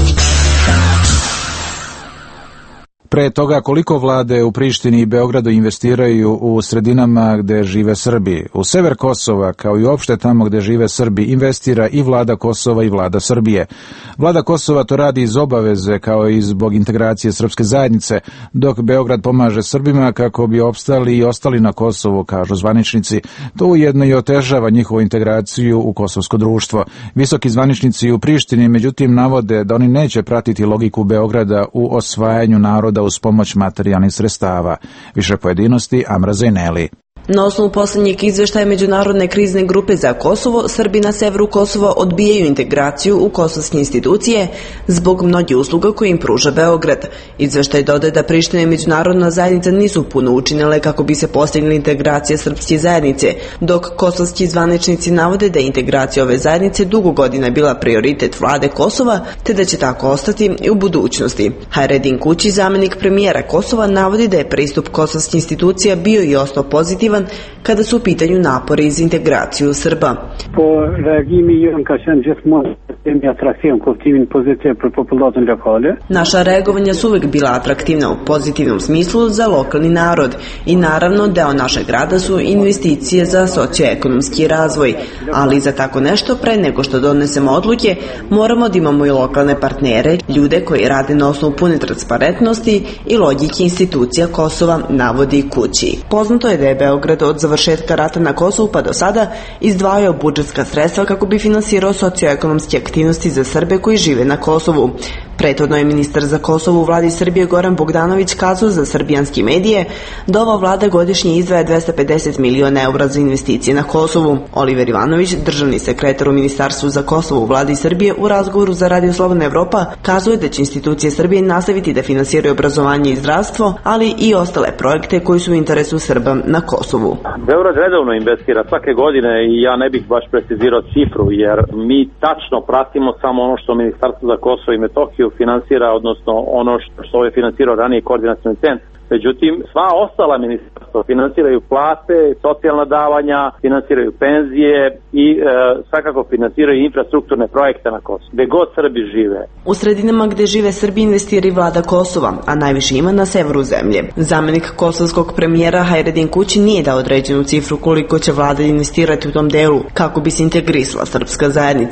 Pre toga koliko vlade u Prištini i Beogradu investiraju u sredinama gde žive Srbi. U sever Kosova, kao i uopšte tamo gde žive Srbi, investira i vlada Kosova i vlada Srbije. Vlada Kosova to radi iz obaveze, kao i zbog integracije srpske zajednice, dok Beograd pomaže Srbima kako bi opstali i ostali na Kosovu, kažu zvaničnici. To ujedno i otežava njihovu integraciju u kosovsko društvo. Visoki zvaničnici u Prištini, međutim, navode da oni neće pratiti logiku Beograda u osvajanju naroda uz pomoć materijalnih sredstava. Više pojedinosti Amra Zajneli. Na osnovu posljednjeg izveštaja Međunarodne krizne grupe za Kosovo, Srbi na severu Kosova odbijaju integraciju u kosovske institucije zbog mnogih usluga koje im pruža Beograd. Izveštaj dodaje da Priština i međunarodna zajednica nisu puno učinile kako bi se postigla integracija srpske zajednice, dok kosovski zvaničnici navode da je integracija ove zajednice dugo godina bila prioritet vlade Kosova, te da će tako ostati i u budućnosti. Hayreddin Kući, zamjenik premijera Kosova, navodi da je pristup kosovskih institucija bio i ostao pozitivan kada su u pitanju napori za integraciju Srba. Po reagimi jonë ka qenë gjithmonë temi atraktiv kuptimin pozitiv për popullatën lokale. Naša reagovanja su uvek bila atraktivna u pozitivnom smislu za lokalni narod i naravno deo našeg rada su investicije za socioekonomski razvoj, ali za tako nešto pre nego što donesemo odluke moramo da imamo i lokalne partnere, ljude koji rade na osnovu pune transparentnosti i logike institucija Kosova, navodi Kući. Poznato je da je Beograd od završetka rata na Kosovu pa do sada izdvajao budžetska sredstva kako bi finansirao socioekonomske aktivnosti za Srbe koji žive na Kosovu. Prethodno je ministar za Kosovo u vladi Srbije Goran Bogdanović kazao za srbijanske medije da ova vlada godišnje izdvaja 250 miliona eura za investicije na Kosovu. Oliver Ivanović, državni sekretar u Ministarstvu za Kosovo u vladi Srbije, u razgovoru za Radio Slobodna Evropa kazuje da će institucije Srbije nastaviti da finansiraju obrazovanje i zdravstvo, ali i ostale projekte koji su u interesu Srba na Kosovu. Beograd redovno investira svake godine i ja ne bih baš precizirao cifru, jer mi tačno pratimo samo ono što Ministarstvo za Kosovo i Metohiju finansira, odnosno ono što je finansirao ranije koordinacioni centar. Međutim, sva ostala ministarstva finansiraju plate, socijalna davanja, finansiraju penzije i svakako finansiraju infrastrukturne projekte na Kosovu, gde god Srbi žive. U sredinama gde žive Srbi investira i vlada Kosova, a najviše ima na severu zemlje. Zamenik kosovskog premijera Hayreddin Kući nije dao određenu cifru koliko će vlada investirati u tom delu kako bi se integrisala srpska zajednica.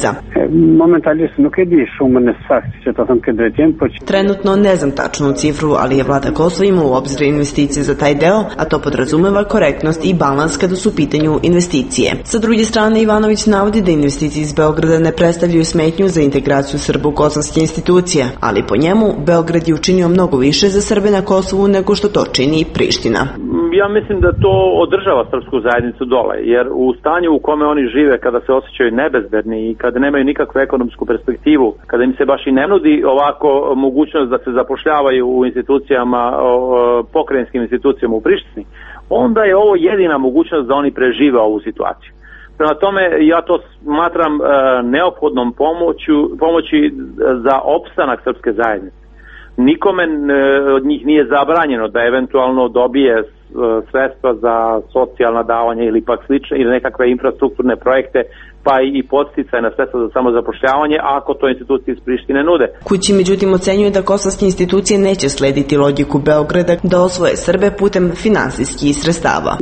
Trenutno ne znam tačnu cifru, ali je vlada Kosova ima u obzir investicije za taj deo, a to podrazumeva korektnost i balans kada su u pitanju investicije. Sa druge strane, Ivanović navodi da investicije iz Beograda ne predstavljaju smetnju za integraciju Srba u kosovske institucije, ali po njemu Beograd je učinio mnogo više za Srbe na Kosovu nego što to čini Priština. Ja mislim da to održava srpsku zajednicu dole, jer u stanju u kome oni žive, kada se osjećaju nebezbedni i kada nemaju nikakvu ekonomsku perspektivu, kada im se baš i ne nudi ovako mogućnost da se zapošljavaju u institucijama, pokrajinskim institucijama u Prištini, onda je ovo jedina mogućnost da oni prežive ovu situaciju. Prema tome, ja to smatram neophodnom pomoći za opstanak srpske zajednice. Nikome od njih nije zabranjeno da eventualno dobije sredstva za socijalna davanja ili pak slične ili nekakve infrastrukturne projekte, pa i podsticajna sredstva za samozapošljavanje ako to institucije iz Prištine nude. Kući međutim ocenjuje da kosovske institucije neće slediti logiku Beograda da osvoje Srbe putem finansijskih sredstava.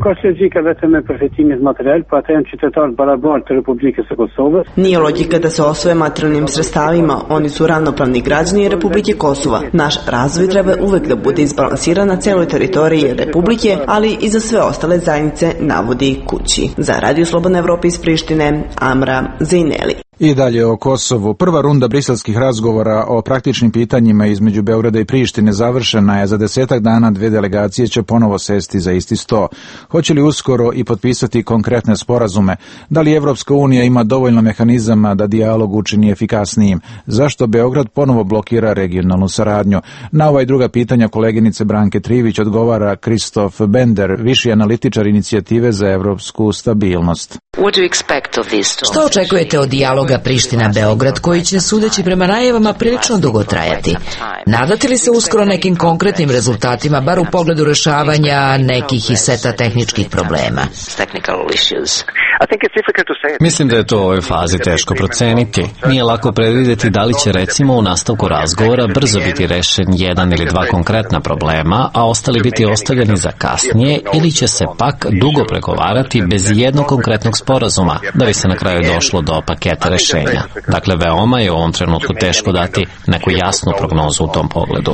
Nije logika da se osvoje materijalnim sredstavima, oni su ravnopravni građani Republike Kosova. Naš razvoj treba uvek da bude izbalansiran na celoj teritoriji Republike, ali i za sve ostale zajednice, navodi Kući. Za Radio Slobodna Evropa iz Prištine, Amra Zejneli. I dalje o Kosovu. Prva runda briselskih razgovora o praktičnim pitanjima između Beograda i Prištine završena je. Za 10 dana 2 delegacije će ponovo sesti za isti sto. Hoće li uskoro i potpisati konkretne sporazume? Da li Evropska unija ima dovoljno mehanizama da dijalog učini efikasnijim? Zašto Beograd ponovo blokira regionalnu saradnju? Na ova i druga pitanja koleginice Branke Trivić odgovara Kristof Bender, viši analitičar inicijative za evropsku stabilnost. Što očekujete od dijaloga Priština-Beograd koji će, sudeći prema najavama, prilično dugo trajati? Nadate li se uskoro nekim konkretnim rezultatima, bar u pogledu rešavanja nekih iz seta tehničkih problema? Mislim da je to u ovoj fazi teško proceniti. Nije lako predvidjeti da li će recimo u nastavku razgovora brzo biti rešen jedan ili dva konkretna problema, a ostali biti ostavljeni za kasnije, ili će se pak dugo pregovarati bez jednog konkretnog sporazuma, da bi se na kraju došlo do paketa rešenja. Dakle, veoma je u ovom trenutku teško dati neku jasnu prognozu u tom pogledu.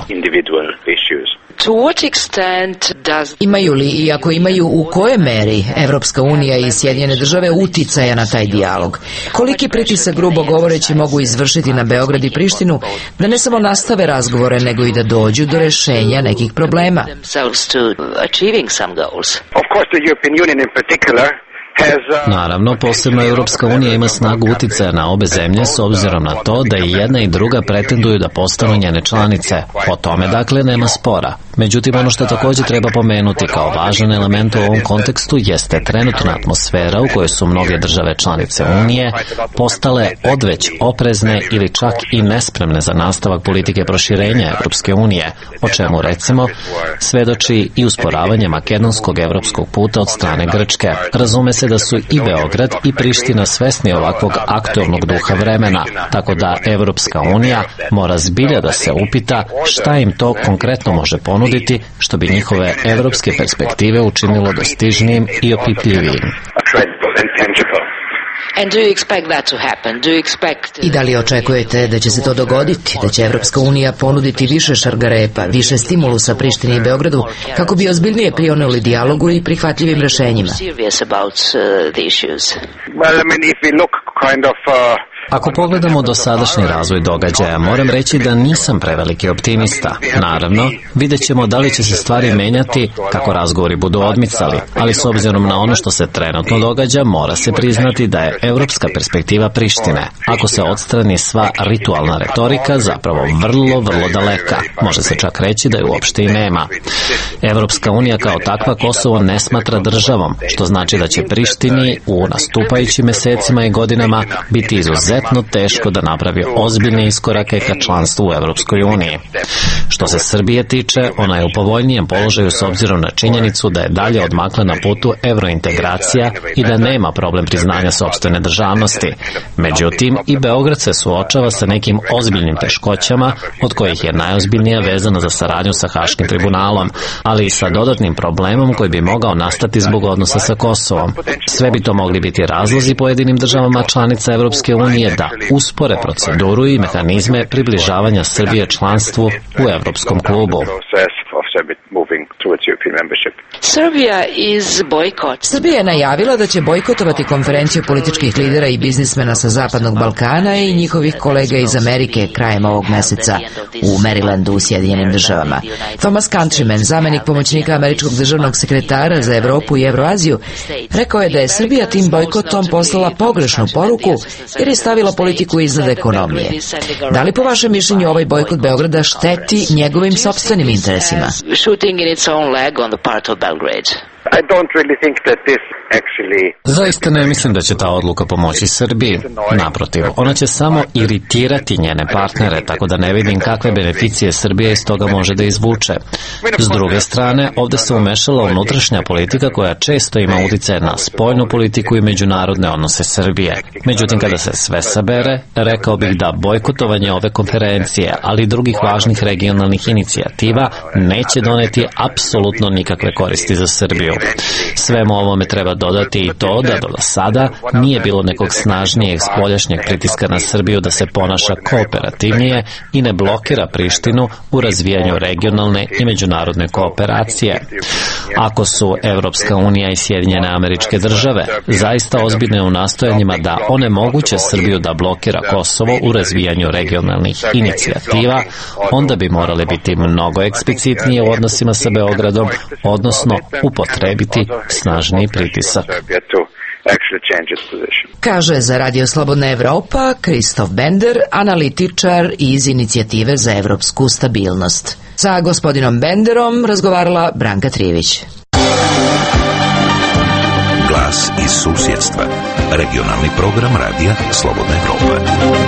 Imaju li, i ako imaju, u kojoj meri Evropska unija i Sjedinjene države uticaja na taj dijalog? Koliki pritisak, grubo govoreći, mogu izvršiti na Beograd i Prištinu da ne samo nastave razgovore, nego i da dođu do rešenja nekih problema? Naravno, posebno Europska unija ima snagu uticaja na obe zemlje s obzirom na to da i jedna i druga pretenduju da postanu njene članice. O tome, dakle, nema spora. Međutim, ono što također treba pomenuti kao važan element u ovom kontekstu jeste trenutna atmosfera u kojoj su mnoge države članice Unije postale odveć oprezne ili čak i nespremne za nastavak politike proširenja Europske unije, o čemu, recimo, svedoči i usporavanje makedonskog evropskog puta od strane Grčke. Razume se da su i Beograd i Priština svesni ovakvog aktualnog duha vremena, tako da Evropska unija mora zbilja da se upita šta im to konkretno može ponuditi, što bi njihove evropske perspektive učinilo dostižnijim i opipljivijim. I da li očekujete da će se to dogoditi, da će Evropska unija ponuditi više šargarepa, više stimulusa Prištini i Beogradu, kako bi ozbiljnije prionuli dijalogu i prihvatljivim rešenjima? Ako pogledamo dosadašnji razvoj događaja, moram reći da nisam preveliki optimista. Naravno, vidjet ćemo da li će se stvari menjati kako razgovori budu odmicali, ali s obzirom na ono što se trenutno događa, mora se priznati da je evropska perspektiva Prištine, ako se odstrani sva ritualna retorika, zapravo vrlo daleka. Može se čak reći da je uopšte i nema. Evropska unija kao takva Kosovo ne smatra državom, što znači da će Prištini u nastupajućim mesecima i godinama biti izuzetno teško da napravi ozbiljne iskorake ka članstvu u Evropskoj uniji. Što se Srbije tiče, ona je u povoljnijem položaju s obzirom na činjenicu da je dalje odmakla na putu evrointegracija i da nema problem priznanja sopstvene državnosti. Međutim, i Beograd se suočava sa nekim ozbiljnim teškoćama, od kojih je najozbiljnija vezana za saradnju sa Haškim tribunalom, ali i sa dodatnim problemom koji bi mogao nastati zbog odnosa sa Kosovom. Sve bi to mogli biti razlozi pojedinim državama članica Evropske unije unije da uspore proceduru i mehanizme približavanja Srbije članstvu u Evropskom klubu. Srbija je najavila da će bojkotovati konferenciju političkih lidera i biznismena sa Zapadnog Balkana i njihovih kolega iz Amerike krajem ovog meseca u Marylandu u Sjedinjenim državama. Thomas Countryman, zamenik pomoćnika američkog državnog sekretara za Evropu i Evroaziju, rekao je da je Srbija tim bojkotom poslala pogrešnu poruku jer je stavila politiku iznad ekonomije. Da li po vašem mišljenju ovaj bojkot Beograda šteti njegovim sopstvenim interesima? Zaista ne mislim da će ta odluka pomoći Srbiji. Naprotiv, ona će samo iritirati njene partnere, tako da ne vidim kakve beneficije Srbija iz toga može da izvuče. S druge strane, ovde se umešala unutrašnja politika koja često ima uticaje na spoljnu politiku i međunarodne odnose Srbije. Međutim, kada se sve sabere, rekao bih da bojkotovanje ove konferencije, ali i drugih važnih regionalnih inicijativa, neće doneti apsolutno nikakve koristi za Srbiju. Svemu ovome treba dodati i to da do sada nije bilo nekog snažnijeg spoljašnjeg pritiska na Srbiju da se ponaša kooperativnije i ne blokira Prištinu u razvijanju regionalne i međunarodne kooperacije. Ako su Evropska unija i Sjedinjene Američke Države zaista ozbiljne u nastojanjima da onemoguće Srbiju da blokira Kosovo u razvijanju regionalnih inicijativa, onda bi morali biti mnogo eksplicitnije u odnosima sa Beogradom, odnosno upotrebiti snažniji pritisak. Kaže za Radio Slobodna Evropa Kristof Bender, analitičar iz Inicijative za evropsku stabilnost. Sa gospodinom Benderom razgovarala Branka Trivić. Glas iz susjedstva. Regionalni program Radija Slobodna Evropa.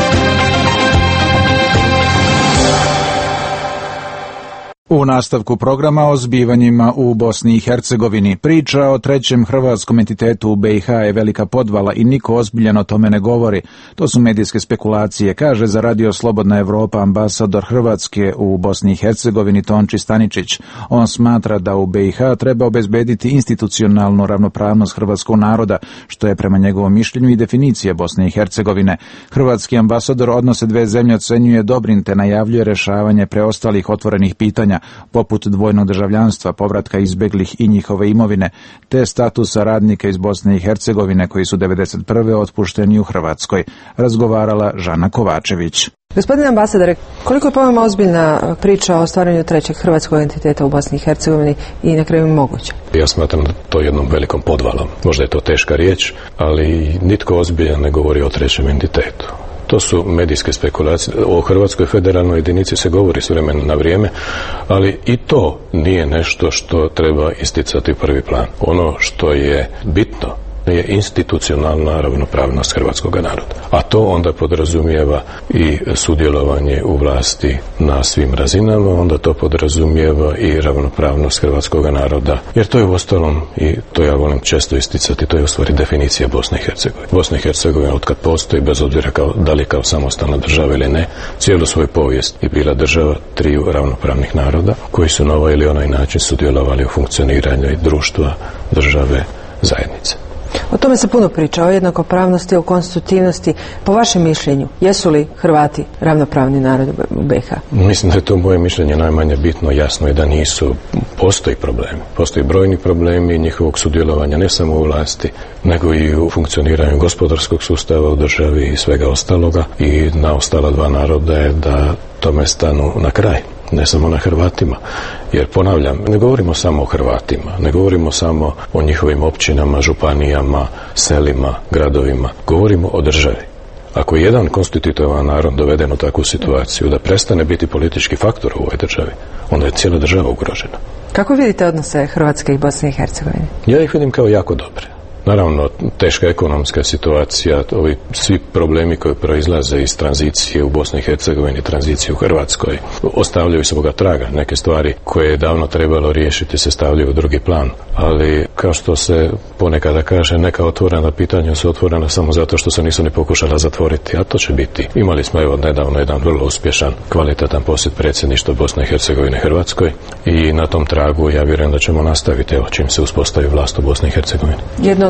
U nastavku programa o zbivanjima u Bosni i Hercegovini. Priča o trećem hrvatskom entitetu u BiH je velika podvala i niko ozbiljan o tome ne govori. To su medijske spekulacije, kaže za Radio Slobodna Evropa ambasador Hrvatske u Bosni i Hercegovini Tonči Staničić. On smatra da u BiH treba obezbediti institucionalnu ravnopravnost hrvatskog naroda, što je prema njegovom mišljenju i definicija Bosne i Hercegovine. Hrvatski ambasador odnose dve zemlje ocenjuje dobrim te najavljuje rešavanje preostalih otvorenih pitanja, poput dvojnog državljanstva, povratka izbeglih i njihove imovine, te statusa radnika iz Bosne i Hercegovine koji su 1991. otpušteni u Hrvatskoj, razgovarala Žana Kovačević. Gospodine ambasadore, koliko je po vama ozbiljna priča o stvaranju trećeg hrvatskog entiteta u Bosni i Hercegovini i na kraju moguće? Ja smatram to jednom velikom podvalom. Možda je to teška riječ, ali nitko ozbiljan ne govori o trećem entitetu. To su medijske spekulacije. O Hrvatskoj federalnoj jedinici se govori s vremena na vrijeme, ali i to nije nešto što treba isticati prvi plan. Ono što je bitno je institucionalna ravnopravnost hrvatskog naroda. A to onda podrazumijeva i sudjelovanje u vlasti na svim razinama, onda to podrazumijeva i ravnopravnost hrvatskog naroda. Jer to je uostalom, i to ja volim često isticati, to je u stvari definicija Bosne i Hercegovine. Bosna i Hercegovina otkad postoji, bez obzira da li kao samostalna država ili ne, cijelu svoju povijest je bila država triju ravnopravnih naroda koji su na ovaj ili onaj način sudjelovali u funkcioniranju i društva, države, zajednice. O tome se puno priča, o jednakopravnosti, o konstitutivnosti. Po vašem mišljenju, jesu li Hrvati ravnopravni narod u BiH? Mislim da je to moje mišljenje najmanje bitno. Jasno je da nisu. Postoji problemi. Postoji brojni problemi njihovog sudjelovanja ne samo u vlasti, nego i u funkcioniranju gospodarskog sustava u državi i svega ostaloga. I na ostala dva naroda je da tome stanu na kraj. Ne samo na Hrvatima, jer ponavljam, ne govorimo samo o Hrvatima, ne govorimo samo o njihovim općinama, županijama, selima, gradovima, govorimo o državi. Ako je jedan konstitutivan narod doveden u takvu situaciju da prestane biti politički faktor u ovoj državi, onda je cijela država ugrožena. Kako vidite odnose Hrvatske i Bosne i Hercegovine? Ja ih vidim kao jako dobre. Naravno, teška ekonomska situacija, ovi svi problemi koji proizlaze iz tranzicije u Bosni i Hercegovini, tranzicije u Hrvatskoj, ostavljaju svoga traga. Neke stvari koje je davno trebalo riješiti se stavljaju u drugi plan. Ali, kao što se ponekada kaže, neka otvorena pitanja su otvorena samo zato što se nisu ni pokušala zatvoriti, a to će biti. Imali smo evo nedavno jedan vrlo uspješan, kvalitetan posjet predsjedništva Bosne i Hercegovine Hrvatskoj i na tom tragu ja vjerujem da ćemo nastaviti, evo, čim se uspostavi vlast u Bosni i Hercegovini. Jedno od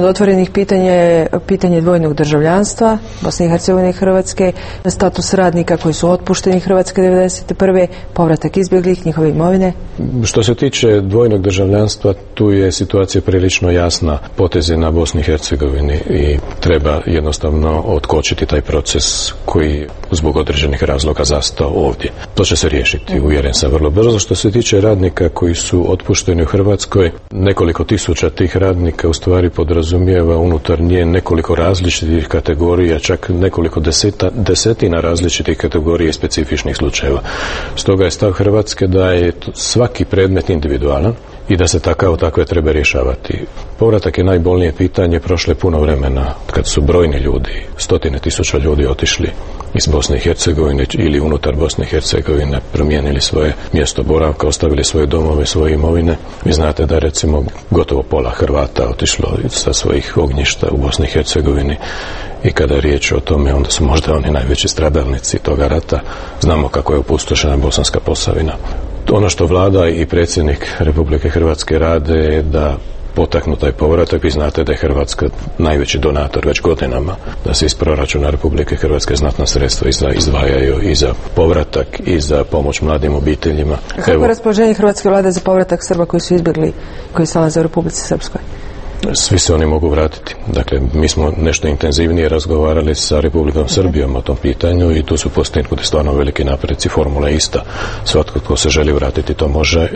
od otvorenih pitanja je pitanje dvojnog državljanstva Bosne i Hercegovine i Hrvatske, status radnika koji su otpušteni Hrvatske 1991. povratak izbjeglih, njihove imovine. Što se tiče dvojnog državljanstva, tu je situacija prilično jasna. Poteze na Bosni i Hercegovini i treba jednostavno otkočiti taj proces koji zbog određenih razloga zastao ovdje. To će se riješiti, uvjeren sam, vrlo brzo. Što se tiče radnika koji su otpušteni u Hrvatskoj, nekoliko tisuća tih radnika u stvari podrazumijeva unutar nje nekoliko različitih kategorija, čak nekoliko desetina različitih kategorija i specifičnih slučajeva. Stoga je stav Hrvatske da je svaki predmet individualan i da se takve treba rješavati. Povratak je najbolnije pitanje. Prošlo je puno vremena kad su brojni ljudi, stotine tisuća ljudi otišli iz Bosne i Hercegovine ili unutar Bosne i Hercegovine, promijenili svoje mjesto boravka, ostavili svoje domove, svoje imovine. Vi znate da recimo gotovo pola Hrvata otišlo sa svojih ognjišta u Bosni i Hercegovini i kada je riječ o tome, onda su možda oni najveći stradalnici toga rata. Znamo kako je opustošena Bosanska Posavina. Ono što vlada i predsjednik Republike Hrvatske rade je da potaknu taj povratak. Vi znate da je Hrvatska najveći donator već godinama, da se iz proračuna Republike Hrvatske znatna sredstva izdvajaju i za povratak i za pomoć mladim obiteljima. Kako je raspoloženje hrvatske vlade za povratak Srba koji su izbjegli, koji se nalaze u Republici Srpskoj? Svi se oni mogu vratiti. Dakle, mi smo nešto intenzivnije razgovarali sa Republikom Srbijom o tom pitanju i tu su postignuti stvarno veliki napreci, formula je ista. Svatko tko se želi vratiti to može,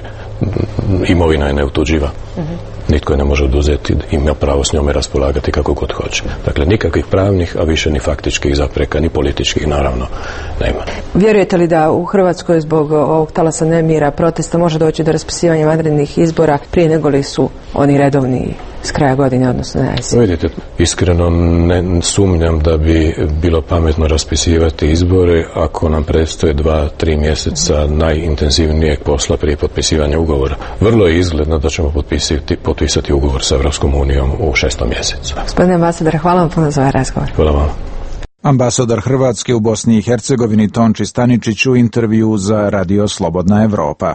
imovina je neotuđiva. Nitko je ne može oduzeti, ima pravo s njome raspolagati kako god hoće. Dakle, nikakvih pravnih, a više ni faktičkih zapreka, ni političkih, naravno, nema. Vjerujete li da u Hrvatskoj zbog ovog talasa nemira, protesta može doći do raspisivanja vanrednih izbora prije nego li su oni redovni s kraja godine, odnosno na jesen? Vidite, iskreno ne sumnjam da bi bilo pametno raspisivati izbore ako nam predstoje 2-3 mjeseca najintenzivnijeg posla prije potpisivanja ugovora. Vrlo je izgledno da ćemo potpisati ugovor sa Evropskom unijom u 6. mjesecu. Gospodine ambasador, hvala vam puno za ovaj razgovor. Hvala vam. Ambasador Hrvatske u Bosni i Hercegovini Tonči Staničić u intervju za Radio Slobodna Evropa.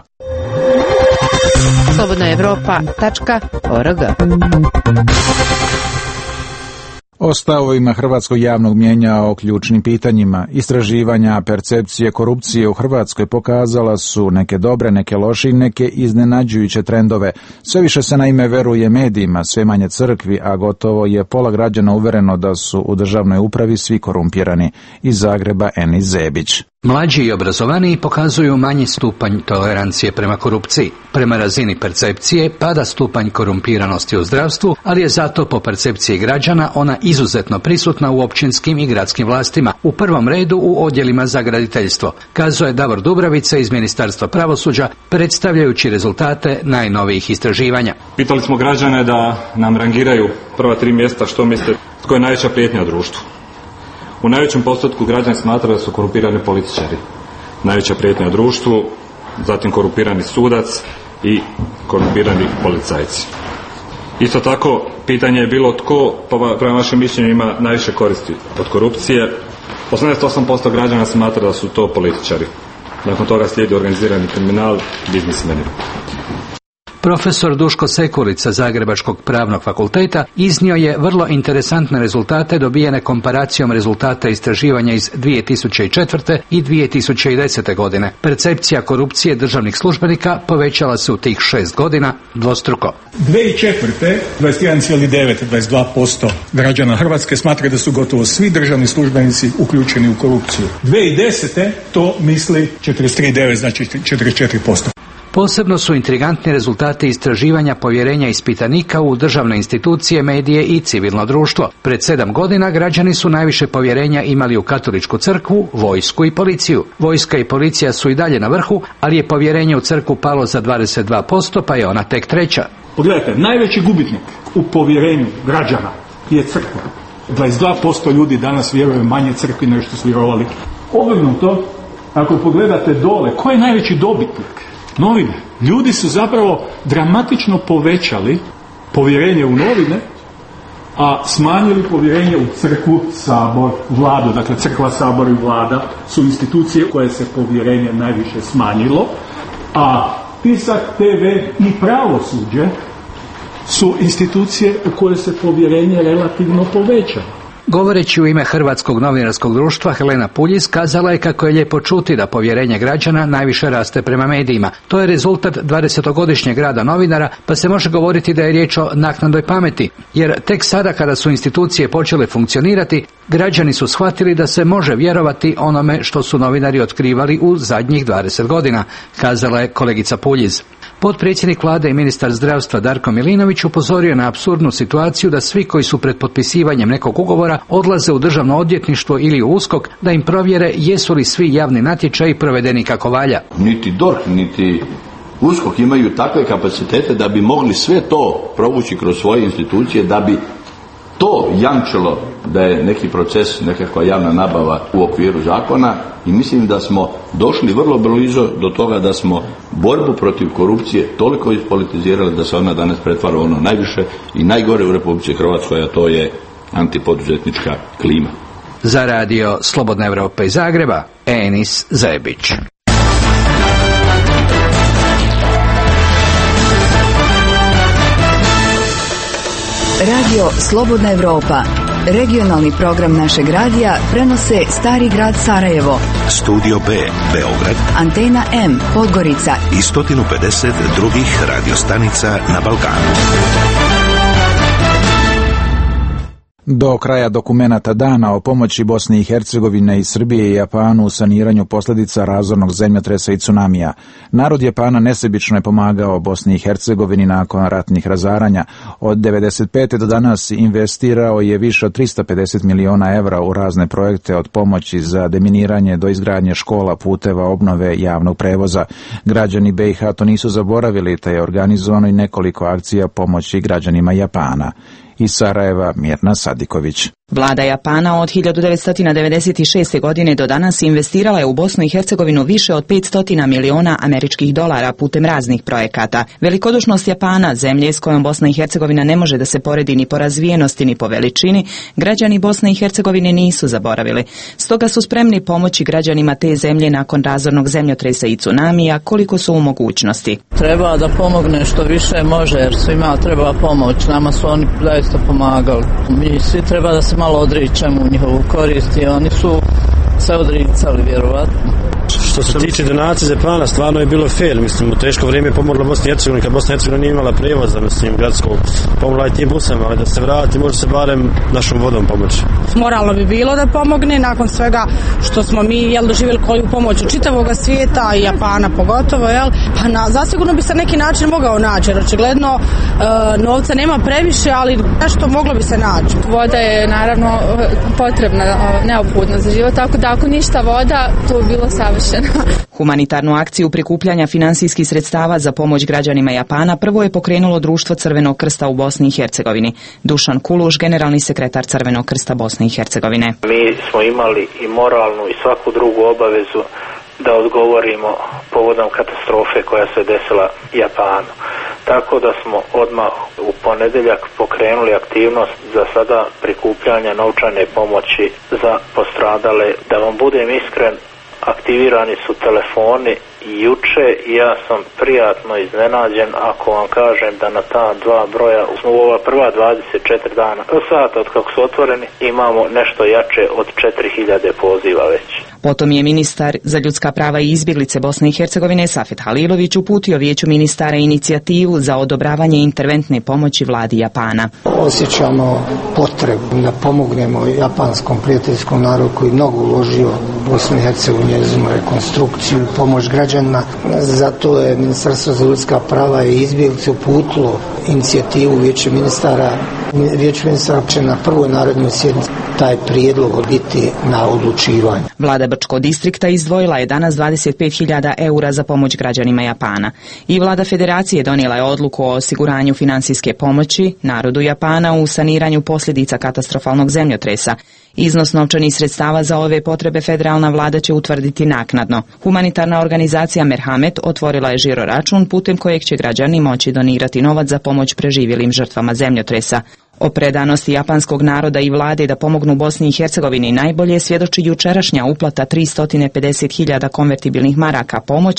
slobodnaevropa.org. O stavovima hrvatskog javnog mnijenja o ključnim pitanjima, istraživanja percepcije korupcije u Hrvatskoj pokazala su neke dobre, neke loše i neke iznenađujuće trendove. Sve više se naime veruje medijima, sve manje crkvi, a gotovo je pola građana uvereno da su u državnoj upravi svi korumpirani. Iz Zagreba Enis Zebić. Mlađi i obrazovaniji pokazuju manji stupanj tolerancije prema korupciji. Prema razini percepcije pada stupanj korumpiranosti u zdravstvu, ali je zato po percepciji građana ona izuzetno prisutna u općinskim i gradskim vlastima, u prvom redu u odjelima za graditeljstvo, kazuje Davor Dubravica iz Ministarstva pravosuđa, predstavljajući rezultate najnovijih istraživanja. Pitali smo građane da nam rangiraju prva 3 mjesta što misle tko je najveća prijetnja u društvu. U najvećem postotku građani smatraju da su korumpirani političari. Najveća prijetnja u društvu, zatim korumpirani sudac i korumpirani policajci. Isto tako, pitanje je bilo tko, prema vašem mišljenju, ima najviše koristi od korupcije. 88% građana smatra da su to političari. Nakon toga slijedi organizirani kriminal, biznismeni. Profesor Duško Sekulica Zagrebačkog pravnog fakulteta iznio je vrlo interesantne rezultate dobijene komparacijom rezultata istraživanja iz 2004. i 2010. godine. Percepcija korupcije državnih službenika povećala se u tih 6 godina dvostruko. 2004. 21,9-22% građana Hrvatske smatra da su gotovo svi državni službenici uključeni u korupciju. 2010. to misli 43,9, znači 44%. Posebno su intrigantni rezultati istraživanja povjerenja ispitanika u državne institucije, medije i civilno društvo. Pred 7 godina građani su najviše povjerenja imali u katoličku crkvu, vojsku i policiju. Vojska i policija su i dalje na vrhu, ali je povjerenje u crkvu palo za 22%, pa je ona tek treća. Pogledajte, najveći gubitnik u povjerenju građana je crkva. 22% ljudi danas vjeruje manje crkvi nego što su vjerovali. Obrnuto, ako pogledate dole, ko je najveći dobitnik? Novine. Ljudi su zapravo dramatično povećali povjerenje u novine, a smanjili povjerenje u crkvu, sabor, vladu. Dakle, crkva, sabor i vlada su institucije koje se povjerenje najviše smanjilo, a tisak, TV i pravosuđe su institucije koje se povjerenje relativno povećava. Govoreći u ime Hrvatskog novinarskog društva, Helena Puljiz kazala je kako je lijepo čuti da povjerenje građana najviše raste prema medijima. To je rezultat 20-godišnjeg rada novinara, pa se može govoriti da je riječ o naknadnoj pameti, jer tek sada kada su institucije počele funkcionirati, građani su shvatili da se može vjerovati onome što su novinari otkrivali u zadnjih 20 godina, kazala je kolegica Puljiz. Potpredsjednik vlade i ministar zdravstva Darko Milinović upozorio na apsurdnu situaciju da svi koji su pred potpisivanjem nekog ugovora odlaze u državno odvjetništvo ili u USKOK da im provjere jesu li svi javni natječaji provedeni kako valja. Niti DORH, niti USKOK imaju takve kapacitete da bi mogli sve to provući kroz svoje institucije, da bi to jamčilo da je neki proces, nekakva javna nabava u okviru zakona, i mislim da smo došli vrlo blizu do toga da smo borbu protiv korupcije toliko ispolitizirali da se ona danas pretvara ono najviše i najgore u Republici Hrvatskoj, a to je antipoduzetnička klima. Za radio Slobodna Evropa iz Zagreba, Enis Zebić. Radio Slobodna Evropa, regionalni program našeg radija, prenose Stari grad Sarajevo, Studio B, Beograd, Antena M, Podgorica i 150 drugih radiostanica na Balkanu. Do kraja dokumenata dana o pomoći Bosne i Hercegovine i Srbije i Japanu u saniranju posljedica razornog zemljotresa i tsunamija. Narod Japana nesebično je pomagao Bosni i Hercegovini nakon ratnih razaranja. Od 1995. do danas investirao je više od 350 miliona evra u razne projekte, od pomoći za deminiranje do izgradnje škola, puteva, obnove javnog prevoza. Građani BiH to nisu zaboravili, te je organizovano i nekoliko akcija pomoći građanima Japana. Iz Sarajeva, Mirna Sadiković. Vlada Japana od 1996. godine do danas investirala je u Bosnu i Hercegovinu više od 500 miliona američkih dolara putem raznih projekata. Velikodušnost Japana, zemlje s kojom Bosna i Hercegovina ne može da se poredi ni po razvijenosti ni po veličini, građani Bosne i Hercegovine nisu zaboravili. Stoga su spremni pomoći građanima te zemlje nakon razornog zemljotresa i tsunamija koliko su u mogućnosti. Treba da pomogne što više može, jer svima treba pomoć. Nama su oni zaista pomagali. Mi svi treba da se malo odričemo u njihovu korist i oni su se odricali vjerovatno. Što se tiče donacije za plana, stvarno je bilo fair, mislim, u teško vrijeme je pomogla Bosna i Hercegovina, kad Bosna i Hercegovina nije imala prijevoza, mislim, gradskog, pomogla je tim busama, ali da se vrati, može se barem našom vodom pomoći. Moralno bi bilo da pomogne, nakon svega što smo mi, doživjeli koju pomoć u čitavog svijeta i Japana pogotovo, pa zasigurno bi se neki način mogao naći, jer očigledno novca nema previše, ali nešto moglo bi se naći. Voda je naravno potrebna, neophodna za život, tako da ako ništa voda, to bi bilo savršeno. Humanitarnu akciju prikupljanja finansijskih sredstava za pomoć građanima Japana prvo je pokrenulo Društvo Crvenog krsta u Bosni i Hercegovini. Dušan Kuluš, generalni sekretar Crvenog krsta Bosne i Hercegovine. Mi smo imali i moralnu i svaku drugu obavezu da odgovorimo povodom katastrofe koja se desila Japanu. Tako da smo odmah u ponedjeljak pokrenuli aktivnost za sada prikupljanja novčane pomoći za postradale. Da vam budem iskren, aktivirani su telefoni juče i ja sam prijatno iznenađen ako vam kažem da na ta dva broja u ova prva 24 dana sata od kako su otvoreni imamo nešto jače od 4000 poziva već. Potom je ministar za ljudska prava i izbjeglice Bosne i Hercegovine Safet Halilović uputio Vijeću ministara inicijativu za odobravanje interventne pomoći vladi Japana. Osjećamo potrebu da pomognemo japanskom prijateljskom narodu koji mnogo uložio u Bosnu i Hercegovinu, njezinu rekonstrukciju, pomoć građanima. Zato je Ministarstvo za ljudska prava i izbjeglice uputilo inicijativu Vijeću ministara će na prvoj narodnoj sjednici taj prijedlog biti na odlučivanje. Vlada Brčkog distrikta izdvojila je danas 25.000 eura za pomoć građanima Japana. I vlada federacije donijela je odluku o osiguranju financijske pomoći narodu Japana u saniranju posljedica katastrofalnog zemljotresa. Iznos novčanih sredstava za ove potrebe federalna vlada će utvrditi naknadno. Humanitarna organizacija Merhamet otvorila je žiro račun putem kojeg će građani moći donirati novac za pomoć preživjelim žrtvama zemljotresa. O predanosti japanskog naroda i vlade da pomognu Bosni i Hercegovini najbolje svjedoči jučerašnja uplata 350.000 konvertibilnih maraka pomoći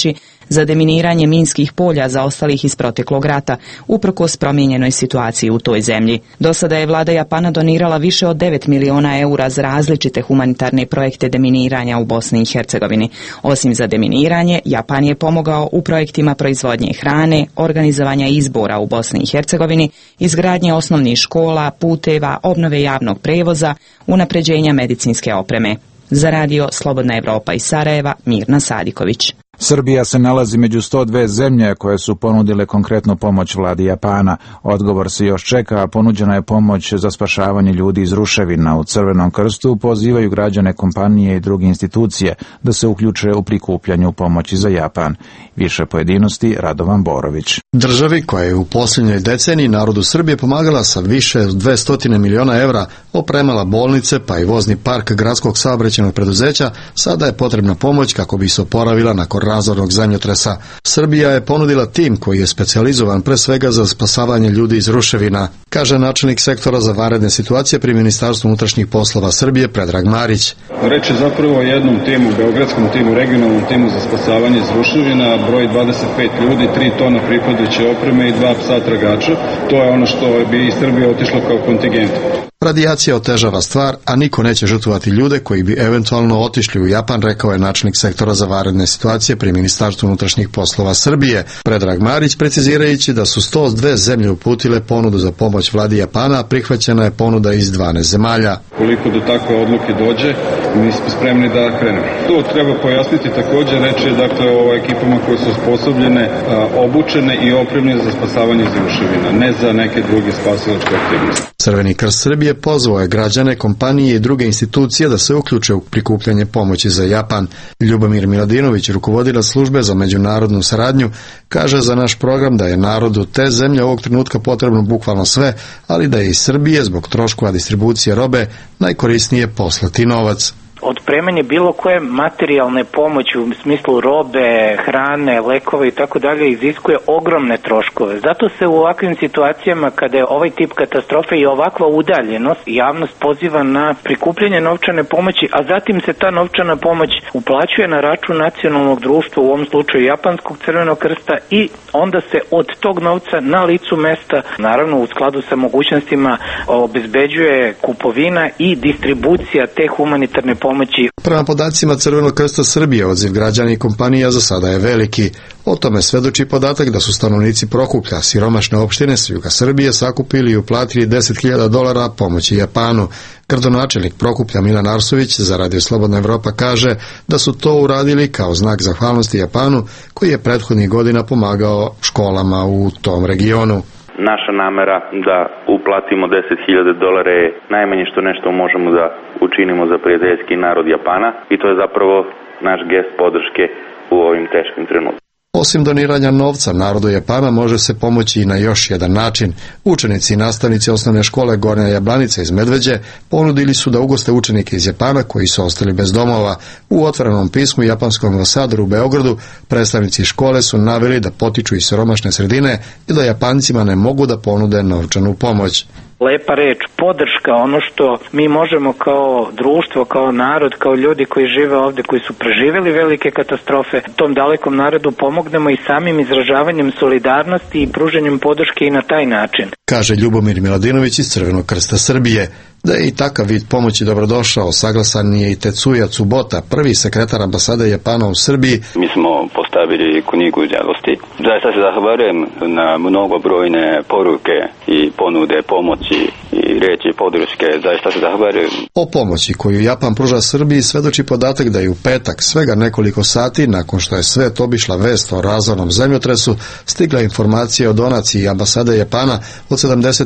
za deminiranje minskih polja zaostalih iz proteklog rata, uprkos promijenjenoj situaciji u toj zemlji. Do sada je vlada Japana donirala više od 9 miliona eura za različite humanitarne projekte deminiranja u Bosni i Hercegovini. Osim za deminiranje, Japan je pomogao u projektima proizvodnje hrane, organizovanja izbora u Bosni i Hercegovini, izgradnje osnovnih škola, puteva, obnove javnog prevoza, unapređenja medicinske opreme. Za radio Slobodna Evropa iz Sarajeva, Mirna Sadiković. Srbija se nalazi među 102 zemlje koje su ponudile konkretnu pomoć vladi Japana. Odgovor se još čeka, a ponuđena je pomoć za spašavanje ljudi iz ruševina. U Crvenom krstu pozivaju građane, kompanije i druge institucije da se uključe u prikupljanju pomoći za Japan. Više pojedinosti Radovan Borović. Državi koja je u posljednjoj deceniji narodu Srbije pomagala sa više od 200 miliona evra, opremala bolnice pa i vozni park gradskog saobraćajnog preduzeća, sada je potrebna pomoć kako bi se oporavila nakon razornog zemljotresa. Srbija je ponudila tim koji je specijalizovan pre svega za spasavanje ljudi iz ruševina, kaže načelnik sektora za vanredne situacije pri Ministarstvu unutrašnjih poslova Srbije Predrag Marić. Reč je zapravo o jednom timu, beogradskom timu, regionalnom timu za spasavanje iz ruševina, broj 25 ljudi, 3 tona pripadajuće opreme i 2 psa tragača. To je ono što bi iz Srbije otišlo kao kontingent. Radijacija otežava stvar, a niko neće žrtvovati ljude koji bi eventualno otišli u Japan, rekao je načelnik sektora za vanredne situacije pri Ministarstvu unutrašnjih poslova Srbije. Predrag Marić, precizirajući da su 102 zemlje uputile ponudu za pomoć vladi Japana, a prihvaćena je ponuda iz 12 zemalja. Koliko do takve odluke dođe, mi smo spremni da krenemo. To treba pojasniti također, reći je dakle o ekipama koje su osposobljene, obučene i opremljene za spasavanje iz ruševina, ne za neke druge spasilačke aktivnosti. Crveni krst Srbije pozvao je građane, kompanije i druge institucije da se uključe u prikupljanje pomoći za Japan. Ljubomir Miladinović, rukovodilac službe za međunarodnu saradnju, kaže za naš program da je narodu te zemlje ovog trenutka potrebno bukvalno sve, ali da je iz Srbije zbog troškova distribucije robe najkorisnije poslati novac. Otpremanje bilo koje materijalne pomoći u smislu robe, hrane, lekova i tako dalje iziskuje ogromne troškove. Zato se u ovakvim situacijama kada je ovaj tip katastrofe i ovakva udaljenost, javnost poziva na prikupljanje novčane pomoći, a zatim se ta novčana pomoć uplaćuje na račun nacionalnog društva, u ovom slučaju Japanskog crvenog krsta, i onda se od tog novca na licu mesta, naravno u skladu sa mogućnostima, obezbeđuje kupovina i distribucija te humanitarne pomoći. Prema podacima Crvenog krsta Srbije, odziv građana i kompanija za sada je veliki. O tome svedoči podatak da su stanovnici Prokuplja, siromašne opštine s juga Srbije, sakupili i uplatili $10.000 pomoći Japanu. Gradonačelnik Prokuplja Milan Arsović za radio Slobodna Evropa kaže da su to uradili kao znak zahvalnosti Japanu, koji je prethodnih godina pomagao školama u tom regionu. Naša namera da uplatimo $10.000 je najmanje što nešto možemo da učinimo za prijateljski narod Japana i to je zapravo naš gest podrške u ovim teškim trenucima. Osim doniranja novca narodu Japana može se pomoći i na još jedan način. Učenici i nastavnici osnovne škole Gornja Jablanica iz Medveđe ponudili su da ugoste učenike iz Japana koji su ostali bez domova. U otvorenom pismu japanskom ambasadoru u Beogradu predstavnici škole su naveli da potiču iz siromašne sredine i da Japancima ne mogu da ponude novčanu pomoć. Lepa reč, podrška, ono što mi možemo kao društvo, kao narod, kao ljudi koji žive ovdje, koji su preživjeli velike katastrofe, tom dalekom narodu pomognemo i samim izražavanjem solidarnosti i pruženjem podrške i na taj način. Kaže Ljubomir Miladinović iz Crvenog krsta Srbije. Da je i takav vid pomoći dobrodošao, saglasan je i Tetsuya Tsubota, prvi sekretar ambasade Japana u Srbiji. Mi smo postavili knjigu žalosti. Zaista se zahvaljujem na mnogobrojne poruke i ponude pomoći i reći podrške. Zaista se zahvaljujem. O pomoći koju Japan pruža Srbiji svedoči podatak da je u petak, svega nekoliko sati nakon što je svet obišla vest o razornom zemljotresu, stigla informacija o donaciji ambasade Japana od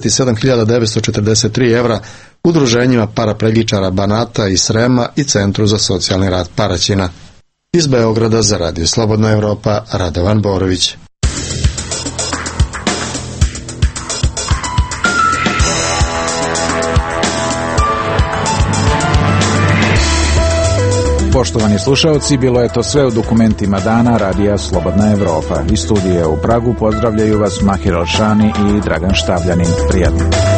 77.943 evra udruženjima paraplegičara Banata i Srema i Centru za socijalni rad Paraćina. Iz Beograda za radio Slobodna Evropa, Radovan Borović. Poštovani slušalci, bilo je to sve u dokumentima dana radija Slobodna Evropa. Iz studija u Pragu pozdravljaju vas Mahir Alšani i Dragan Štavljanin. Prijatno.